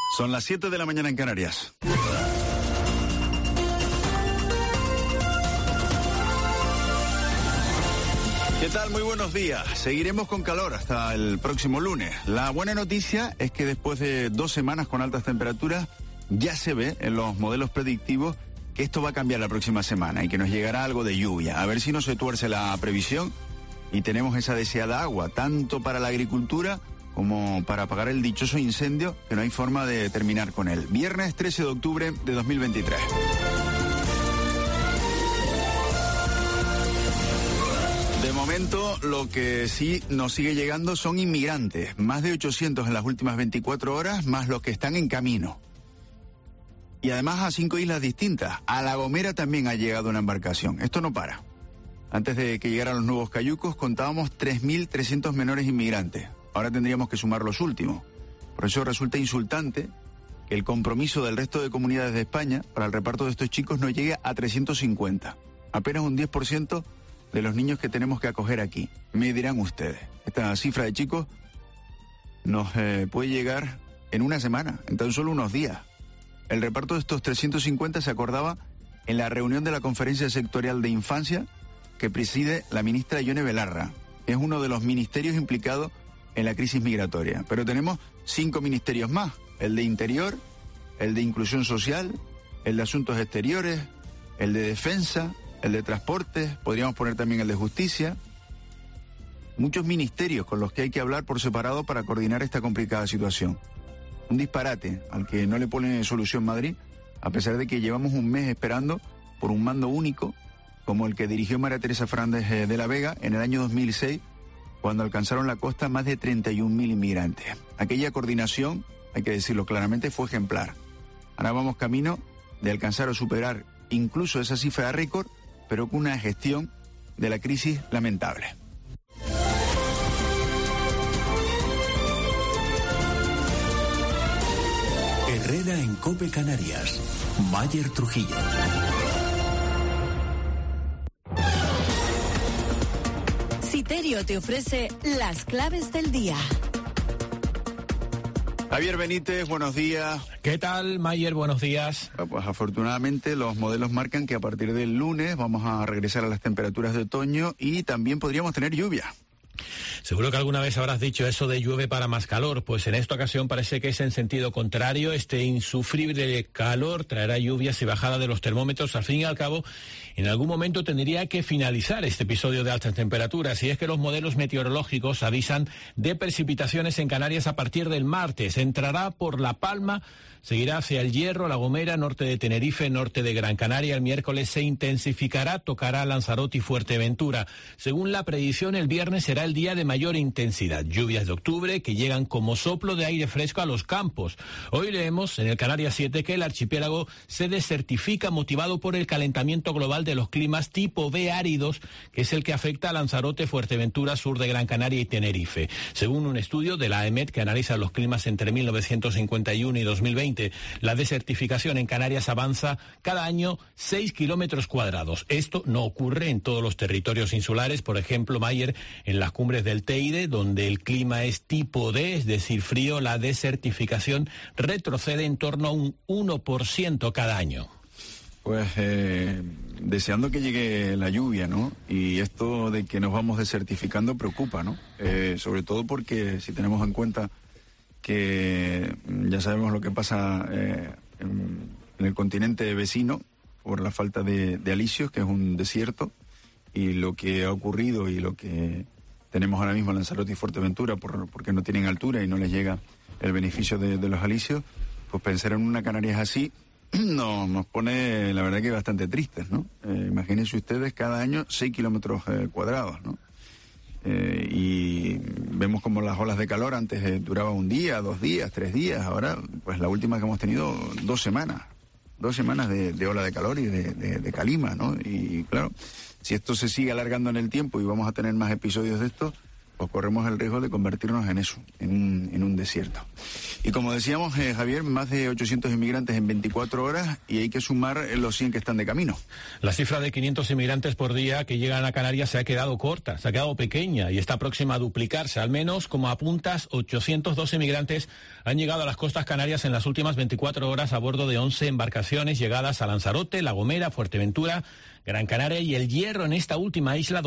Son las 7 de la mañana en Canarias. ¿Qué tal? Muy buenos días. Seguiremos con calor hasta el próximo lunes. La buena noticia es que después de 2 semanas con altas temperaturas, ya se ve en los modelos predictivos que esto va a cambiar la próxima semana y que nos llegará algo de lluvia. A ver si no se tuerce la previsión y tenemos esa deseada agua, tanto para la agricultura como para apagar el dichoso incendio que no hay forma de terminar con él. Viernes 13 de octubre de 2023. De momento, lo que sí nos sigue llegando son inmigrantes. Más de 800 en las últimas 24 horas, más los que están en camino. Y además a 5 islas distintas. A La Gomera también ha llegado una embarcación. Esto no para. Antes de que llegaran los nuevos cayucos, contábamos 3.300 menores inmigrantes. Ahora tendríamos que sumar los últimos. Por eso resulta insultante que el compromiso del resto de comunidades de España para el reparto de estos chicos no llegue a 350. Apenas un 10% de los niños que tenemos que acoger aquí. Me dirán ustedes, esta cifra de chicos nos puede llegar en una semana, en tan solo unos días. El reparto de estos 350 se acordaba en la reunión de la Conferencia Sectorial de Infancia que preside la ministra Ione Belarra. Es uno de los ministerios implicados en la crisis migratoria. Pero tenemos 5 ministerios más: el de Interior, el de Inclusión Social, el de Asuntos Exteriores, el de Defensa, el de Transportes, podríamos poner también el de Justicia. Muchos ministerios con los que hay que hablar por separado para coordinar esta complicada situación. Un disparate al que no le pone solución Madrid, a pesar de que llevamos un mes esperando por un mando único, como el que dirigió María Teresa Fernández de la Vega en el año 2006, cuando alcanzaron la costa más de 31.000 inmigrantes. Aquella coordinación, hay que decirlo claramente, fue ejemplar. Ahora vamos camino de alcanzar o superar incluso esa cifra récord, pero con una gestión de la crisis lamentable. Herrera en COPE Canarias. Mayer Trujillo. Citerio te ofrece las claves del día. Javier Benítez, buenos días. ¿Qué tal, Mayer? Buenos días. Pues afortunadamente los modelos marcan que a partir del lunes vamos a regresar a las temperaturas de otoño y también podríamos tener lluvia. Seguro que alguna vez habrás dicho eso de llueve para más calor, pues en esta ocasión parece que es en sentido contrario. Este insufrible calor traerá lluvias y bajada de los termómetros. Al fin y al cabo, en algún momento tendría que finalizar este episodio de altas temperaturas, y es que los modelos meteorológicos avisan de precipitaciones en Canarias a partir del martes. Entrará por La Palma, seguirá hacia El Hierro, La Gomera, norte de Tenerife, norte de Gran Canaria. El miércoles se intensificará, tocará Lanzarote y Fuerteventura. Según la predicción, el viernes será el día de mayor intensidad. Lluvias de octubre que llegan como soplo de aire fresco a los campos. Hoy leemos en el Canarias 7 que el archipiélago se desertifica motivado por el calentamiento global de los climas tipo B áridos, que es el que afecta a Lanzarote, Fuerteventura, sur de Gran Canaria y Tenerife. Según un estudio de la AEMET que analiza los climas entre 1951 y 2020, la desertificación en Canarias avanza cada año 6 kilómetros cuadrados. Esto no ocurre en todos los territorios insulares. Por ejemplo, Mayer, en las cumbres del Teide, donde el clima es tipo D, es decir, frío, la desertificación retrocede en torno a un 1% cada año. Pues deseando que llegue la lluvia, ¿no? Y esto de que nos vamos desertificando preocupa, ¿no? Sobre todo porque si tenemos en cuenta que ya sabemos lo que pasa en el continente vecino por la falta de alisios, que es un desierto, y lo que ha ocurrido y lo que tenemos ahora mismo en Lanzarote y Fuerteventura porque no tienen altura y no les llega el beneficio de los alisios, pues pensar en una Canarias así nos pone, la verdad, que bastante tristes, ¿no? Imagínense ustedes, cada año 6 kilómetros cuadrados, ¿no? Y vemos como las olas de calor antes duraban un día, 2 días, 3 días. Ahora, pues la última que hemos tenido 2 semanas. 2 semanas de ola de calor y de calima, ¿no? Y claro, si esto se sigue alargando en el tiempo y vamos a tener más episodios de esto, pues corremos el riesgo de convertirnos en eso, en un desierto. Y como decíamos, Javier, más de 800 inmigrantes en 24 horas y hay que sumar los 100 que están de camino. La cifra de 500 inmigrantes por día que llegan a Canarias se ha quedado corta, se ha quedado pequeña y está próxima a duplicarse. Al menos, como apuntas, 802 inmigrantes han llegado a las costas canarias en las últimas 24 horas a bordo de 11 embarcaciones llegadas a Lanzarote, La Gomera, Fuerteventura, Gran Canaria y El Hierro. En esta última isla,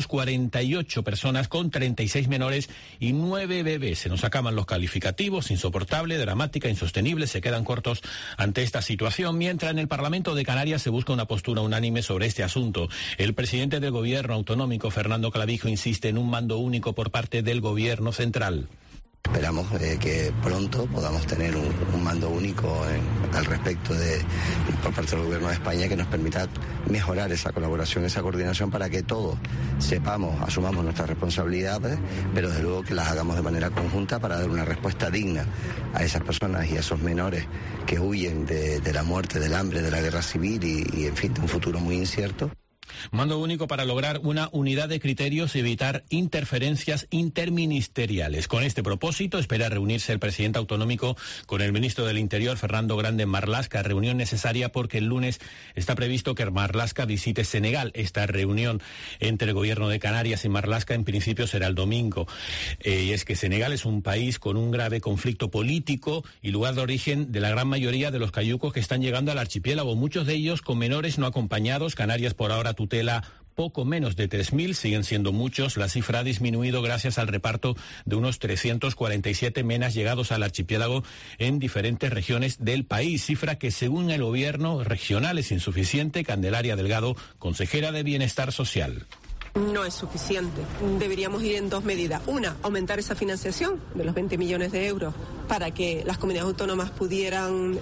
248 personas con 36 menores y 9 bebés. Se nos acaban los calificativos: insoportable, dramática, insostenible. Se quedan cortos ante esta situación, mientras en el Parlamento de Canarias se busca una postura unánime sobre este asunto. El presidente del Gobierno autonómico, Fernando Clavijo, insiste en un mando único por parte del Gobierno central. Esperamos que pronto podamos tener un mando único al respecto por parte del Gobierno de España, que nos permita mejorar esa colaboración, esa coordinación, para que todos sepamos, asumamos nuestras responsabilidades, pero desde luego que las hagamos de manera conjunta para dar una respuesta digna a esas personas y a esos menores que huyen de la muerte, del hambre, de la guerra civil y en fin, de un futuro muy incierto. Mando único para lograr una unidad de criterios y evitar interferencias interministeriales. Con este propósito espera reunirse el presidente autonómico con el ministro del Interior, Fernando Grande Marlaska, reunión necesaria porque el lunes está previsto que Marlaska visite Senegal. Esta reunión entre el Gobierno de Canarias y Marlaska en principio será el domingo. Y es que Senegal es un país con un grave conflicto político y lugar de origen de la gran mayoría de los cayucos que están llegando al archipiélago, muchos de ellos con menores no acompañados. Canarias por ahora tutela poco menos de 3.000, siguen siendo muchos. La cifra ha disminuido gracias al reparto de unos 347 menas llegados al archipiélago en diferentes regiones del país, cifra que según el gobierno regional es insuficiente. Candelaria Delgado, consejera de Bienestar Social. No es suficiente. Deberíamos ir en dos medidas. Una, aumentar esa financiación de los 20 millones de euros para que las comunidades autónomas pudieran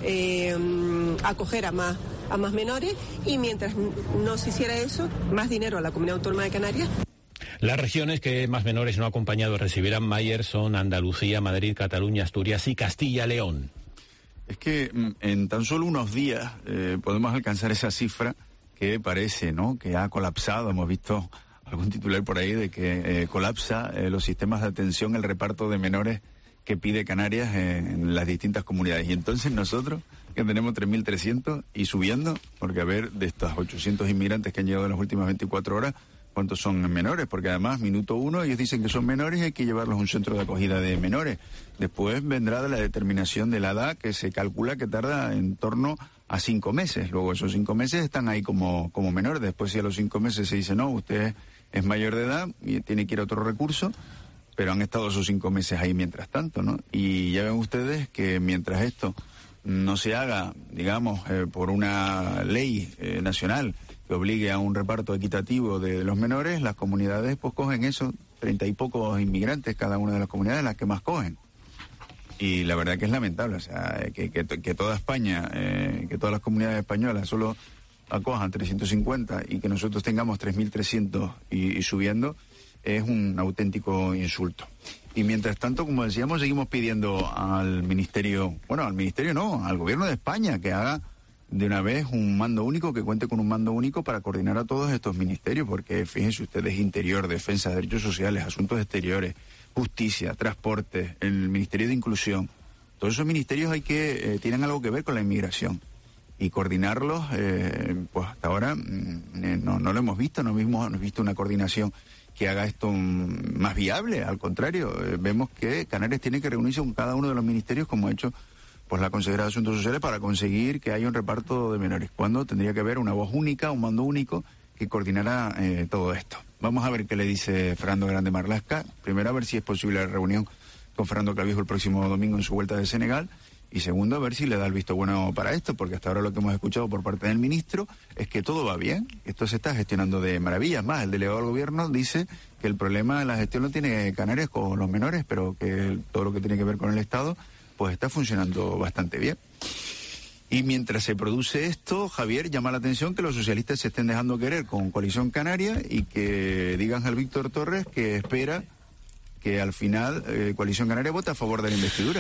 acoger a más menores, y mientras no se hiciera eso, más dinero a la Comunidad Autónoma de Canarias. Las regiones que más menores no acompañados recibirán Mayer son Andalucía, Madrid, Cataluña, Asturias y Castilla-León. Es que en tan solo unos días podemos alcanzar esa cifra que parece, ¿no?, que ha colapsado. Hemos visto algún titular por ahí de que colapsa los sistemas de atención, el reparto de menores que pide Canarias en las distintas comunidades. Y entonces nosotros, que tenemos 3.300 y subiendo, porque a ver, de estos 800 inmigrantes que han llegado en las últimas 24 horas, ¿cuántos son menores? Porque además, minuto 1, ellos dicen que son menores y hay que llevarlos a un centro de acogida de menores. Después vendrá de la determinación de la edad, que se calcula que tarda en torno a 5 meses. Luego esos 5 meses están ahí como menores. Después, si a los 5 meses se dice, no, usted es mayor de edad y tiene que ir a otro recurso, pero han estado esos 5 meses ahí mientras tanto, ¿no? Y ya ven ustedes que mientras esto no se haga, digamos, por una ley nacional que obligue a un reparto equitativo de los menores, las comunidades pues cogen eso, 30 y pocos inmigrantes cada una de las comunidades, las que más cogen. Y la verdad que es lamentable, o sea, que toda España, que todas las comunidades españolas solo acojan 350 y que nosotros tengamos 3.300 y subiendo, es un auténtico insulto. Y mientras tanto, como decíamos, seguimos pidiendo al Ministerio, al Gobierno de España, que haga de una vez un mando único, que cuente con un mando único para coordinar a todos estos ministerios, porque fíjense ustedes, Interior, Defensa, Derechos Sociales, Asuntos Exteriores, Justicia, Transporte, el Ministerio de Inclusión, todos esos ministerios tienen algo que ver con la inmigración. Y coordinarlos, pues hasta ahora no lo hemos visto, no hemos visto una coordinación que haga esto más viable. Al contrario, vemos que Canarias tiene que reunirse con cada uno de los ministerios, como ha hecho pues la consejera de Asuntos Sociales, para conseguir que haya un reparto de menores, cuando tendría que haber una voz única, un mando único que coordinara todo esto. Vamos a ver qué le dice Fernando Grande Marlaska. Primero, a ver si es posible la reunión con Fernando Clavijo el próximo domingo en su vuelta de Senegal. Y segundo, a ver si le da el visto bueno para esto, porque hasta ahora lo que hemos escuchado por parte del ministro es que todo va bien, esto se está gestionando de maravillas. Más, el delegado del gobierno dice que el problema de la gestión lo tiene Canarias con los menores, pero que todo lo que tiene que ver con el Estado pues está funcionando bastante bien. Y mientras se produce esto, Javier, llama la atención que los socialistas se estén dejando querer con Coalición Canaria y que digan al Víctor Torres que espera que al final Coalición Canaria vote a favor de la investidura.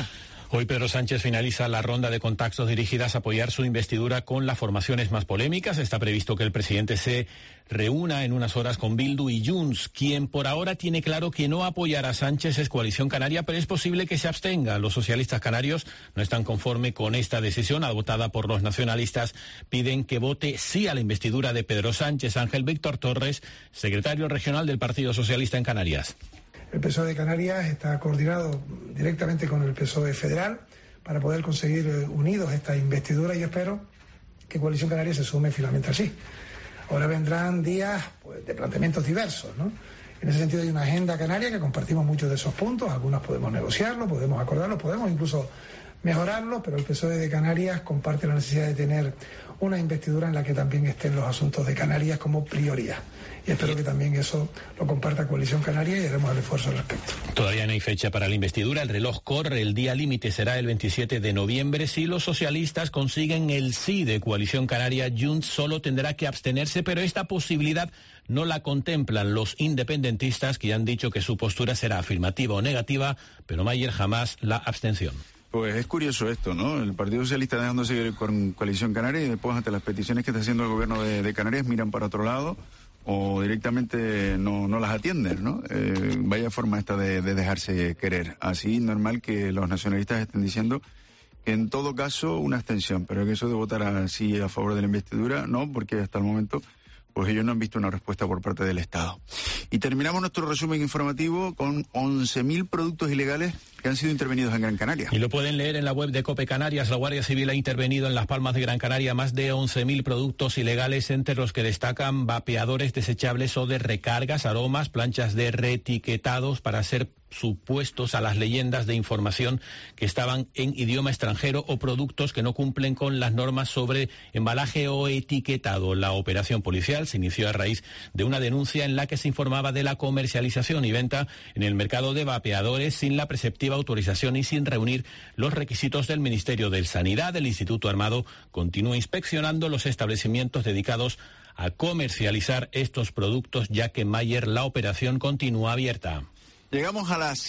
Hoy Pedro Sánchez finaliza la ronda de contactos dirigidas a apoyar su investidura con las formaciones más polémicas. Está previsto que el presidente se reúna en unas horas con Bildu y Junts. Quien por ahora tiene claro que no apoyará a Sánchez es Coalición Canaria, pero es posible que se abstenga. Los socialistas canarios no están conformes con esta decisión adoptada por los nacionalistas. Piden que vote sí a la investidura de Pedro Sánchez. Ángel Víctor Torres, secretario regional del Partido Socialista en Canarias. El PSOE de Canarias está coordinado directamente con el PSOE federal para poder conseguir unidos esta investidura y espero que Coalición Canaria se sume finalmente así. Ahora vendrán días de planteamientos diversos, ¿no? En ese sentido hay una agenda canaria que compartimos muchos de esos puntos, algunos podemos negociarlo, podemos acordarlo, podemos incluso mejorarlo, pero el PSOE de Canarias comparte la necesidad de tener una investidura en la que también estén los asuntos de Canarias como prioridad. Y espero que también eso lo comparta Coalición Canaria y haremos el esfuerzo al respecto. Todavía no hay fecha para la investidura, el reloj corre, el día límite será el 27 de noviembre. Si los socialistas consiguen el sí de Coalición Canaria, Junts solo tendrá que abstenerse, pero esta posibilidad no la contemplan los independentistas, que han dicho que su postura será afirmativa o negativa, pero Mayer jamás la abstención. Pues es curioso esto, ¿no? El Partido Socialista dejándose con Coalición Canaria y después ante las peticiones que está haciendo el gobierno de Canarias miran para otro lado o directamente no las atienden, ¿no? Vaya forma esta de dejarse querer. Así normal que los nacionalistas estén diciendo que en todo caso una abstención, pero que eso de votar así a favor de la investidura, no, porque hasta el momento pues ellos no han visto una respuesta por parte del Estado. Y terminamos nuestro resumen informativo con 11.000 productos ilegales que han sido intervenidos en Gran Canaria. Y lo pueden leer en la web de COPE Canarias. La Guardia Civil ha intervenido en Las Palmas de Gran Canaria más de 11.000 productos ilegales, entre los que destacan vapeadores desechables o de recargas, aromas, planchas de reetiquetados para ser supuestos a las leyendas de información que estaban en idioma extranjero o productos que no cumplen con las normas sobre embalaje o etiquetado. La operación policial se inició a raíz de una denuncia en la que se informaba de la comercialización y venta en el mercado de vapeadores sin la preceptiva autorización y sin reunir los requisitos del Ministerio de Sanidad. El Instituto Armado continúa inspeccionando los establecimientos dedicados a comercializar estos productos, ya que en Mayer la operación continúa abierta. Llegamos a las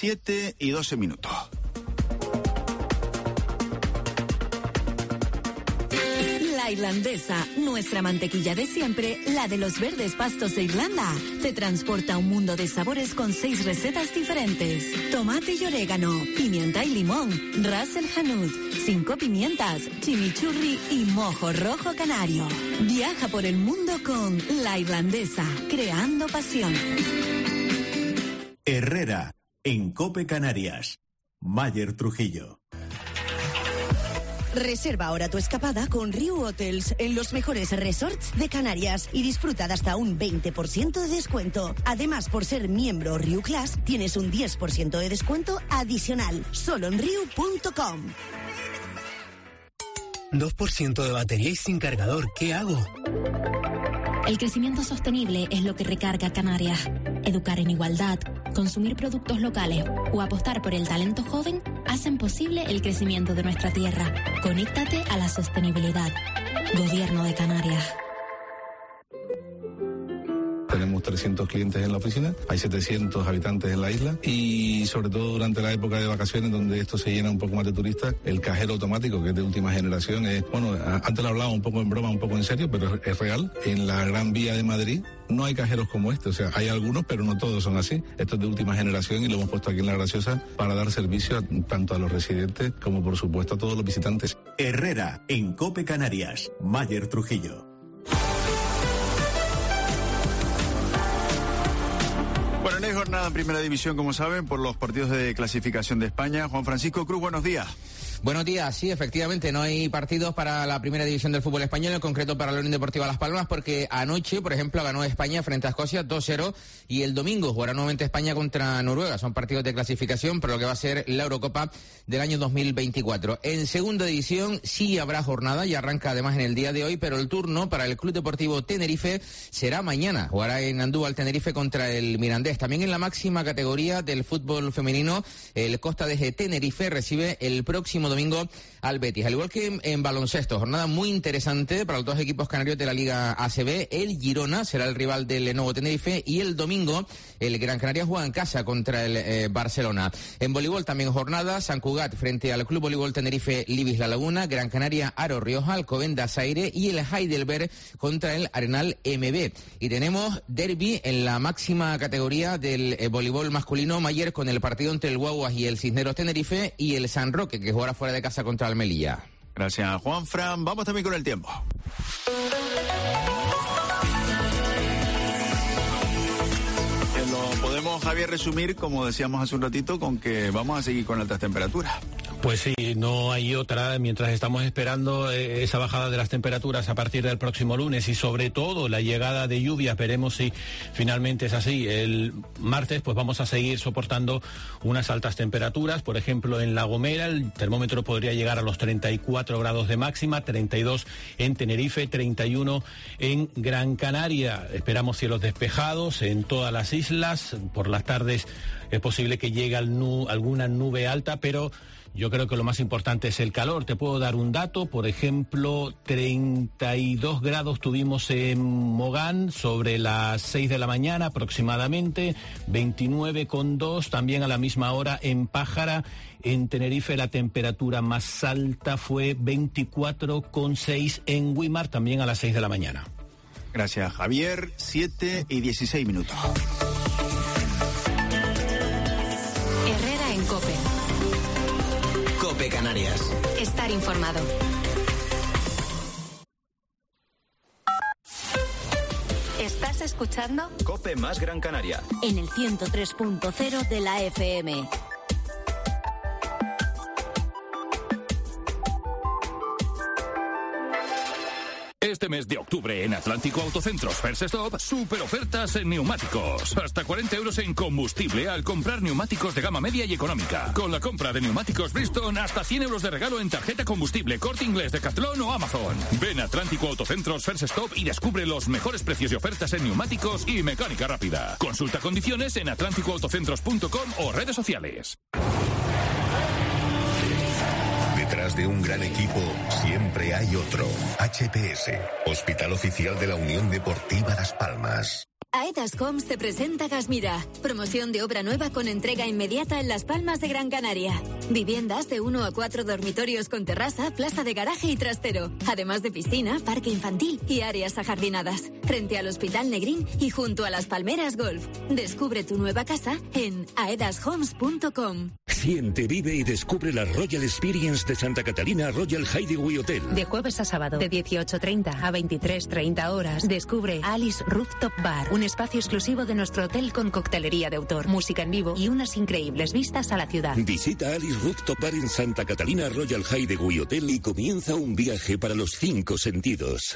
7:12. La Irlandesa, nuestra mantequilla de siempre, la de los verdes pastos de Irlanda, te transporta a un mundo de sabores con 6 recetas diferentes. Tomate y orégano, pimienta y limón, ras el hanout, 5 pimientas, chimichurri y mojo rojo canario. Viaja por el mundo con La Irlandesa, creando pasión. Herrera, en COPE Canarias. Mayer Trujillo. Reserva ahora tu escapada con Riu Hotels en los mejores resorts de Canarias y disfruta de hasta un 20% de descuento. Además, por ser miembro Riu Class, tienes un 10% de descuento adicional, solo en riu.com. 2% de batería y sin cargador, ¿qué hago? El crecimiento sostenible es lo que recarga Canarias. Educar en igualdad, consumir productos locales o apostar por el talento joven hacen posible el crecimiento de nuestra tierra. Conéctate a la sostenibilidad. Gobierno de Canarias. Tenemos 300 clientes en la oficina, hay 700 habitantes en la isla y sobre todo durante la época de vacaciones donde esto se llena un poco más de turistas, el cajero automático, que es de última generación, es, bueno, antes lo hablaba un poco en broma, un poco en serio, pero es real. En la Gran Vía de Madrid no hay cajeros como este, o sea, hay algunos, pero no todos son así. Esto es de última generación y lo hemos puesto aquí en La Graciosa para dar servicio tanto a los residentes como, por supuesto, a todos los visitantes. Herrera, en COPE Canarias. Mayer Trujillo. Bueno, no hay jornada en Primera División, como saben, por los partidos de clasificación de España. Juan Francisco Cruz, buenos días. Buenos días, sí, efectivamente, no hay partidos para la Primera División del fútbol español, en concreto para la Unión Deportiva Las Palmas, porque anoche, por ejemplo, ganó España frente a Escocia 2-0 y el domingo jugará nuevamente España contra Noruega. Son partidos de clasificación para lo que va a ser la Eurocopa del año 2024. En Segunda División sí habrá jornada y arranca además en el día de hoy, pero el turno para el Club Deportivo Tenerife será mañana. Jugará en Andúbal Tenerife contra el Mirandés. También en la máxima categoría del fútbol femenino, el Costa de Tenerife recibe el próximo próximo domingo al Betis. Al igual que en baloncesto, jornada muy interesante para los dos equipos canarios de la Liga ACB. El Girona será el rival del Lenovo Tenerife y el domingo el Gran Canaria juega en casa contra el Barcelona. En voleibol también jornada, San Cugat frente al Club Voleibol Tenerife Libis La Laguna, Gran Canaria Aro Rioja, Alcobendas Aire y el Heidelberg contra el Arenal MB. Y tenemos derbi en la máxima categoría del voleibol masculino Mayer con el partido entre el Guaguas y el Cisneros Tenerife y el San Roque que jugará fuera de casa contra el Melilla. Gracias, Juanfran. Vamos también con el tiempo. Lo podemos, Javier, resumir, como decíamos hace un ratito, con que vamos a seguir con altas temperaturas. Pues sí, no hay otra, mientras estamos esperando esa bajada de las temperaturas a partir del próximo lunes y sobre todo la llegada de lluvias, veremos si finalmente es así. El martes pues vamos a seguir soportando unas altas temperaturas, por ejemplo en La Gomera el termómetro podría llegar a los 34 grados de máxima, 32 en Tenerife, 31 en Gran Canaria. Esperamos cielos despejados en todas las islas, por las tardes es posible que llegue alguna nube alta, pero yo creo que lo más importante es el calor. Te puedo dar un dato, por ejemplo, 32 grados tuvimos en Mogán sobre las 6 de la mañana aproximadamente, 29,2 también a la misma hora en Pájara. En Tenerife la temperatura más alta fue 24,6 en Güímar, también a las 6 de la mañana. Gracias, Javier. 7:16. Herrera en COPE. COPE Canarias. Estar informado. ¿Estás escuchando? COPE más Gran Canaria. En el 103.0 de la FM. Este mes de octubre en Atlántico Autocentros First Stop, super ofertas en neumáticos. Hasta 40 euros en combustible al comprar neumáticos de gama media y económica. Con la compra de neumáticos Bridgestone, hasta 100 euros de regalo en tarjeta combustible, Corte Inglés, Decathlon o Amazon. Ven a Atlántico Autocentros First Stop y descubre los mejores precios y ofertas en neumáticos y mecánica rápida. Consulta condiciones en atlánticoautocentros.com o redes sociales. Detrás de un gran equipo siempre hay otro. HPS, Hospital Oficial de la Unión Deportiva Las Palmas. Aedas Homes te presenta Gasmira, promoción de obra nueva con entrega inmediata en Las Palmas de Gran Canaria. Viviendas de 1 a 4 dormitorios con terraza, plaza de garaje y trastero, además de piscina, parque infantil y áreas ajardinadas, frente al Hospital Negrín y junto a Las Palmeras Golf. Descubre tu nueva casa en aedashomes.com. Siente, vive y descubre la Royal Experience de Santa Catalina Royal Hideaway Hotel. De jueves a sábado, de 18:30 a 23:30 horas, descubre Alice Rooftop Bar, un espacio exclusivo de nuestro hotel con coctelería de autor, música en vivo y unas increíbles vistas a la ciudad. Visita Alice Rooftop Bar en Santa Catalina Royal Hideaway Hotel y comienza un viaje para los 5 sentidos.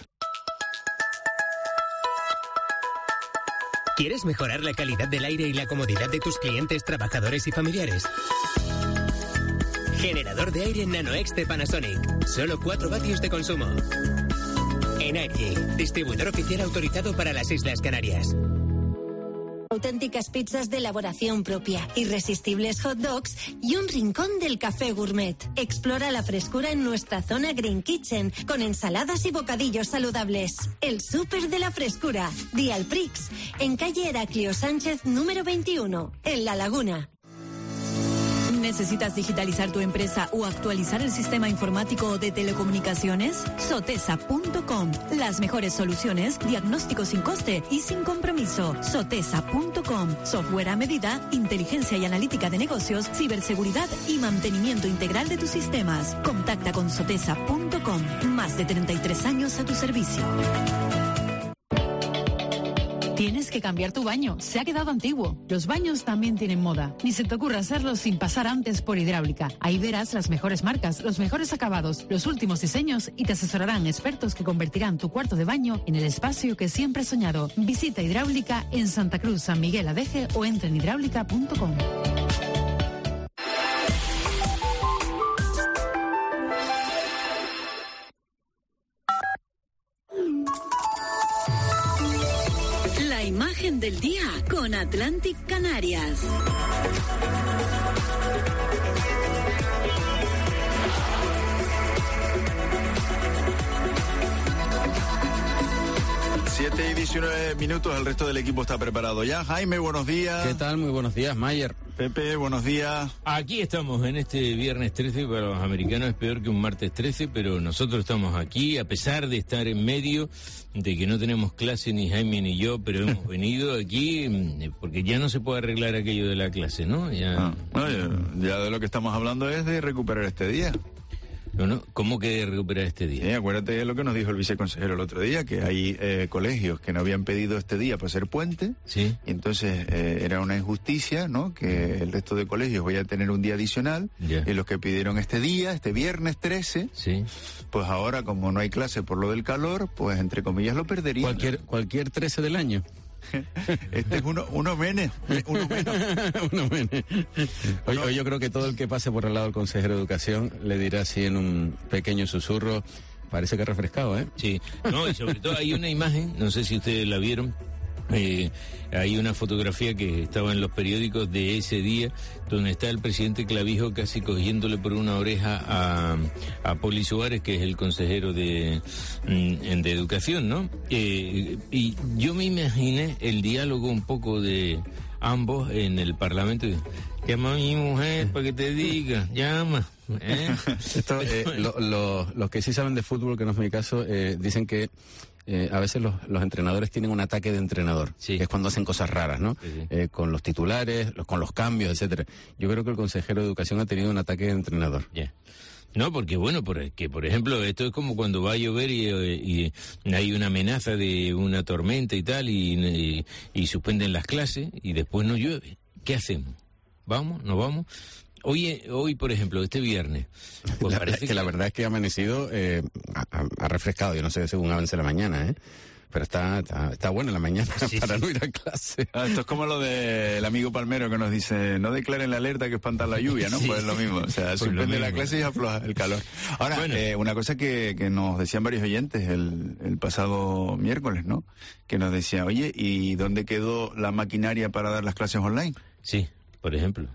¿Quieres mejorar la calidad del aire y la comodidad de tus clientes, trabajadores y familiares? Generador de aire NanoX de Panasonic. Solo 4 vatios de consumo. Energy, distribuidor oficial autorizado para las Islas Canarias. Auténticas pizzas de elaboración propia, irresistibles hot dogs y un rincón del café gourmet. Explora la frescura en nuestra zona Green Kitchen, con ensaladas y bocadillos saludables. El súper de la frescura, Dial Prix, en calle Heraclio Sánchez número 21, en La Laguna. ¿Necesitas digitalizar tu empresa o actualizar el sistema informático de telecomunicaciones? Sotesa.com. Las mejores soluciones, diagnóstico sin coste y sin compromiso. Sotesa.com. Software a medida, inteligencia y analítica de negocios, ciberseguridad y mantenimiento integral de tus sistemas. Contacta con Sotesa.com. Más de 33 años a tu servicio. Tienes que cambiar tu baño, se ha quedado antiguo. Los baños también tienen moda. Ni se te ocurra hacerlo sin pasar antes por Hidráulica. Ahí verás las mejores marcas, los mejores acabados, los últimos diseños y te asesorarán expertos que convertirán tu cuarto de baño en el espacio que siempre has soñado. Visita Hidráulica en Santa Cruz, San Miguel Adeje o entra en hidráulica.com. La imagen del día con Atlantic Canarias. 19 minutos, el resto del equipo está preparado ya. Jaime, buenos días. ¿Qué tal? Muy buenos días, Mayer. Pepe, buenos días. Aquí estamos en este viernes 13, para los americanos es peor que un martes 13, pero nosotros estamos aquí, a pesar de estar en medio, de que no tenemos clase ni Jaime ni yo, pero hemos venido aquí porque ya no se puede arreglar aquello de la clase, ¿no? Ya de lo que estamos hablando es de recuperar este día. No, ¿cómo que recuperar este día? Sí, acuérdate de lo que nos dijo el viceconsejero el otro día, que hay colegios que no habían pedido este día para ser puente, sí. Y entonces era una injusticia, ¿no? Que el resto de colegios vaya a tener un día adicional, y los que pidieron este día, este viernes 13, sí. Pues ahora, como no hay clase por lo del calor, pues entre comillas lo perderían. Cualquier 13 del año. Este es uno menos. Uno menos. Hoy yo creo que todo el que pase por el lado del consejero de Educación le dirá así en un pequeño susurro, parece que refrescado, ¿eh? Sí, no, y sobre todo hay una imagen, no sé si ustedes la vieron, hay una fotografía que estaba en los periódicos de ese día, donde está el presidente Clavijo casi cogiéndole por una oreja a Poli Suárez, que es el consejero de Educación, ¿no? Y yo me imaginé el diálogo un poco de ambos en el Parlamento. Llama a mi mujer para que te diga, llama. Esto, los que sí saben de fútbol, que no es mi caso, dicen que a veces los entrenadores tienen un ataque de entrenador, sí. Que es cuando hacen cosas raras, ¿no? Sí. Con los titulares, con los cambios, etcétera. Yo creo que el consejero de Educación ha tenido un ataque de entrenador. Yeah. No, porque bueno, por ejemplo, esto es como cuando va a llover y hay una amenaza de una tormenta y tal, y suspenden las clases y después no llueve. ¿Qué hacemos? ¿Vamos? ¿No vamos? Hoy, por ejemplo, este viernes. Pues la verdad es que ha amanecido, ha refrescado, yo no sé según avance la mañana, pero está buena la mañana para no ir a clase. Esto es como lo del amigo Palmero que nos dice, no declaren la alerta que espantan la lluvia, ¿no? Sí. Pues es lo mismo, o sea, suspende la clase y afloja el calor. Ahora, una cosa que nos decían varios oyentes el pasado miércoles, ¿no? Que nos decía, oye, ¿y dónde quedó la maquinaria para dar las clases online? Sí, por ejemplo.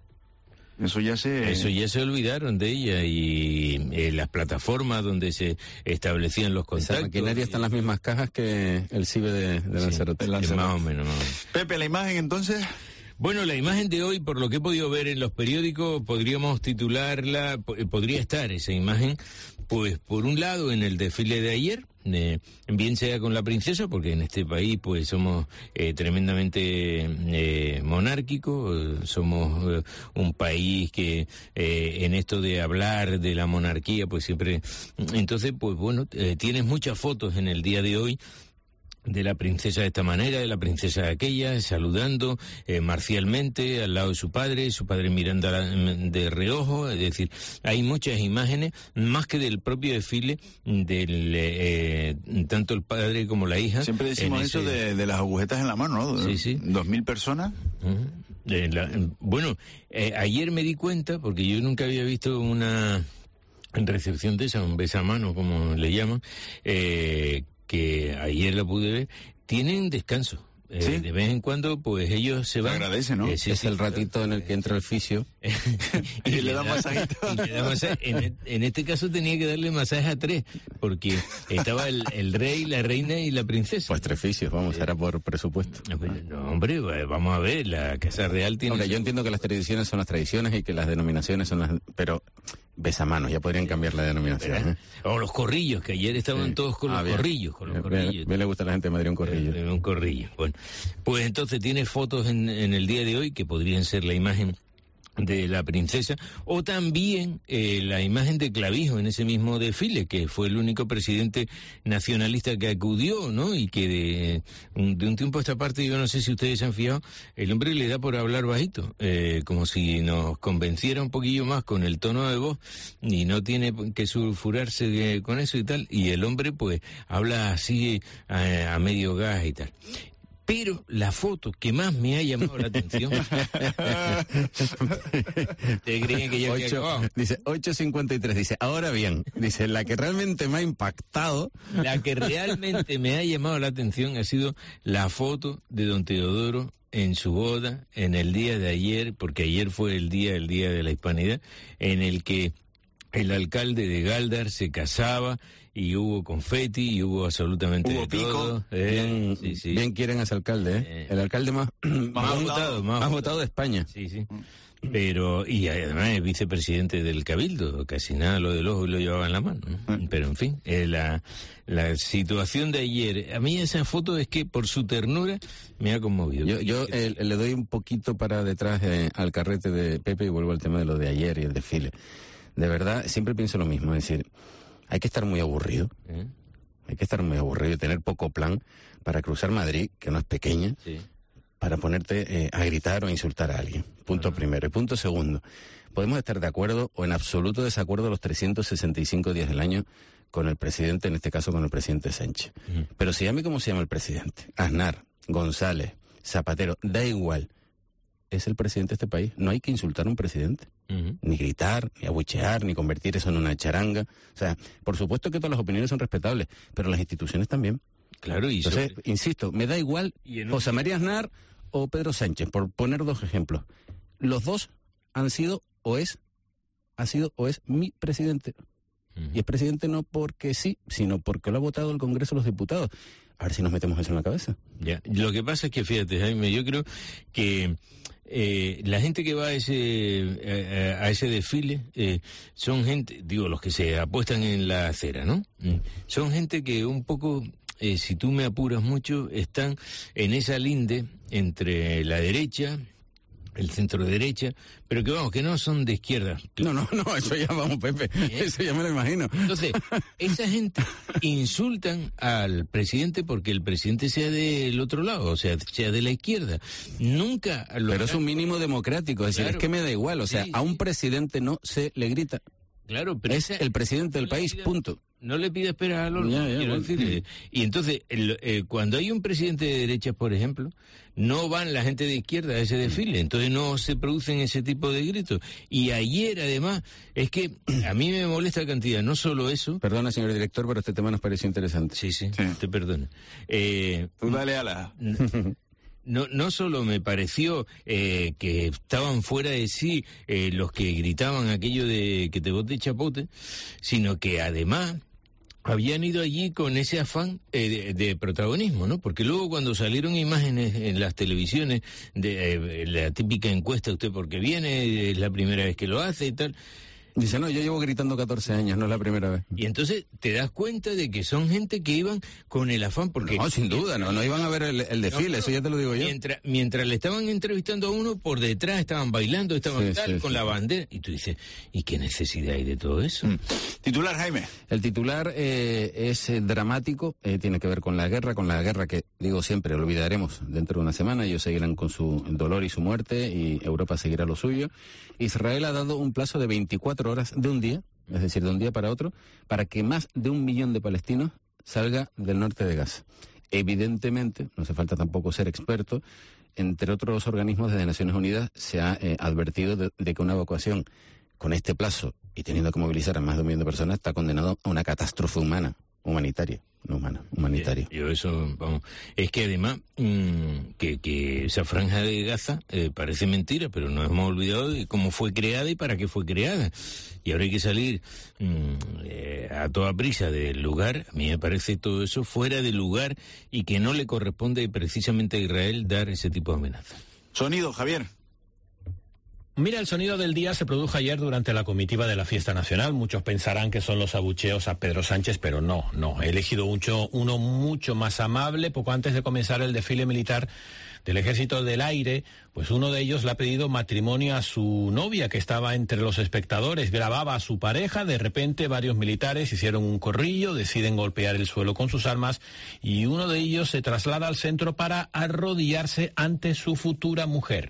Eso ya se olvidaron de ella, y las plataformas donde se establecían los contactos. Esa maquinaria está en las mismas cajas que el CIBE de Lanzarote. Más o menos. Pepe, ¿la imagen entonces? Bueno, la imagen de hoy, por lo que he podido ver en los periódicos, podríamos titularla, podría estar esa imagen, pues por un lado en el desfile de ayer, bien sea con la princesa, porque en este país pues somos tremendamente monárquicos, somos un país que en esto de hablar de la monarquía pues siempre, entonces pues bueno, tienes muchas fotos en el día de hoy de la princesa de esta manera, de la princesa de aquella, saludando marcialmente al lado de su padre mirando de reojo, es decir, hay muchas imágenes, más que del propio desfile, tanto el padre como la hija. Siempre decimos eso de las agujetas en la mano, ¿no? Sí. 2.000 personas. Bueno, ayer me di cuenta, porque yo nunca había visto una recepción de esa, un besamano, como le llaman, que ayer la pude ver, tienen descanso. ¿Sí? De vez en cuando, pues ellos se van. Agradece, ¿no? Es el ratito en el que entra el fisio. y le da masajito. En este caso tenía que darle masaje a 3, porque estaba el rey, la reina y la princesa. Pues 3 fisios, vamos, era por presupuesto. No, hombre, vamos a ver, la Casa Real tiene... Hombre, yo entiendo que las tradiciones son las tradiciones y que las denominaciones son las... Pero besamanos, ya podrían cambiar la denominación. O los corrillos, que ayer estaban todos con los corrillos. Bien le gusta a la gente de Madrid un corrillo. Un corrillo, bueno. Pues entonces tiene fotos en el día de hoy que podrían ser la imagen de la princesa, o también la imagen de Clavijo en ese mismo desfile, que fue el único presidente nacionalista que acudió, ¿no? Y que de un tiempo a esta parte, yo no sé si ustedes se han fijado, el hombre le da por hablar bajito, como si nos convenciera un poquillo más con el tono de voz, y no tiene que sulfurarse con eso y tal, y el hombre pues habla así a medio gas y tal. Pero la foto que más me ha llamado la atención... ¿Te creen que ya dice 8:53, dice, ahora bien, dice, la que realmente me ha impactado... La que realmente me ha llamado la atención ha sido la foto de don Teodoro en su boda, en el día de ayer, porque ayer fue el día de la Hispanidad, en el que el alcalde de Galdar se casaba y hubo confeti y hubo absolutamente hubo de pico. todo. Bien quieren a ese alcalde, el alcalde más votado de España. Sí. Pero, y además es vicepresidente del Cabildo, casi nada lo del ojo lo llevaba en la mano, ¿no? Pero en fin, la situación de ayer, a mí esa foto es que por su ternura me ha conmovido. Yo le doy un poquito para detrás al carrete de Pepe y vuelvo al tema de lo de ayer y el desfile. De verdad, siempre pienso lo mismo, es decir, hay que estar muy aburrido, hay que estar muy aburrido y tener poco plan para cruzar Madrid, que no es pequeña, para ponerte a gritar o a insultar a alguien. Punto primero. Y punto segundo, podemos estar de acuerdo o en absoluto desacuerdo los 365 días del año con el presidente, en este caso con el presidente Sánchez. Pero se llame como se llama el presidente, Aznar, González, Zapatero, da igual, es el presidente de este país. No hay que insultar a un presidente, ni gritar, ni abuchear, ni convertir eso en una charanga. O sea, por supuesto que todas las opiniones son respetables, pero las instituciones también. Claro, y entonces, insisto, me da igual José María Aznar o Pedro Sánchez, por poner dos ejemplos. Los dos ha sido o es mi presidente. Y es presidente no porque sí, sino porque lo ha votado el Congreso de los Diputados. A ver si nos metemos eso en la cabeza. Ya, lo que pasa es que, fíjate, Jaime, yo creo que la gente que va a ese desfile son gente, digo, los que se apuestan en la acera, ¿no? Son gente que un poco, si tú me apuras mucho, están en esa linde entre la derecha, el centro derecha, pero que vamos, que no son de izquierda. No, eso ya vamos, Pepe, eso ya me lo imagino. Entonces, esa gente insultan al presidente porque el presidente sea del otro lado, o sea de la izquierda. Nunca lo Pero es un mínimo democrático, es decir, es que me da igual, o sea, a un presidente no se le grita. Claro, pero es el presidente del país, punto. No le pide esperar al órgano, quiero decir. Y entonces, cuando hay un presidente de derecha, por ejemplo, no van la gente de izquierda a ese desfile, entonces no se producen ese tipo de gritos. Y ayer, además, es que a mí me molesta la cantidad, no solo eso... Perdona, señor director, pero este tema nos pareció interesante. Sí, te perdono. Tú dale a la... No solo me pareció que estaban fuera de sí los que gritaban aquello de que te bote chapote, sino que además habían ido allí con ese afán de protagonismo, ¿no? Porque luego cuando salieron imágenes en las televisiones de la típica encuesta, usted porque viene, es la primera vez que lo hace y tal... Dice, no, yo llevo gritando 14 años, no es la primera vez. Y entonces te das cuenta de que son gente que iban con el afán, porque... No, sin duda, no iban a ver el desfile, eso ya te lo digo yo. Mientras le estaban entrevistando a uno, por detrás estaban bailando, estaban con la bandera. Y tú dices, ¿y qué necesidad hay de todo eso? Titular, Jaime. El titular es dramático, tiene que ver con la guerra que, digo siempre, olvidaremos dentro de una semana. Ellos seguirán con su dolor y su muerte y Europa seguirá lo suyo. Israel ha dado un plazo de 24 horas de un día, es decir, de un día para otro, para que más de 1 millón de palestinos salga del norte de Gaza. Evidentemente, no hace falta tampoco ser experto, entre otros organismos de Naciones Unidas se ha advertido de que una evacuación con este plazo y teniendo que movilizar a más de 1 millón de personas está condenado a una catástrofe humanitaria. No humana, humanitaria. Yo eso, vamos, es que además que esa franja de Gaza parece mentira, pero nos hemos olvidado de cómo fue creada y para qué fue creada. Y ahora hay que salir a toda prisa del lugar. A mí me parece todo eso fuera de lugar y que no le corresponde precisamente a Israel dar ese tipo de amenazas. Sonido, Javier. Mira, el sonido del día se produjo ayer durante la comitiva de la fiesta nacional. Muchos pensarán que son los abucheos a Pedro Sánchez, pero no. He elegido uno mucho más amable. Poco antes de comenzar el desfile militar del Ejército del Aire, pues uno de ellos le ha pedido matrimonio a su novia, que estaba entre los espectadores. Grababa a su pareja, de repente varios militares hicieron un corrillo, deciden golpear el suelo con sus armas y uno de ellos se traslada al centro para arrodillarse ante su futura mujer.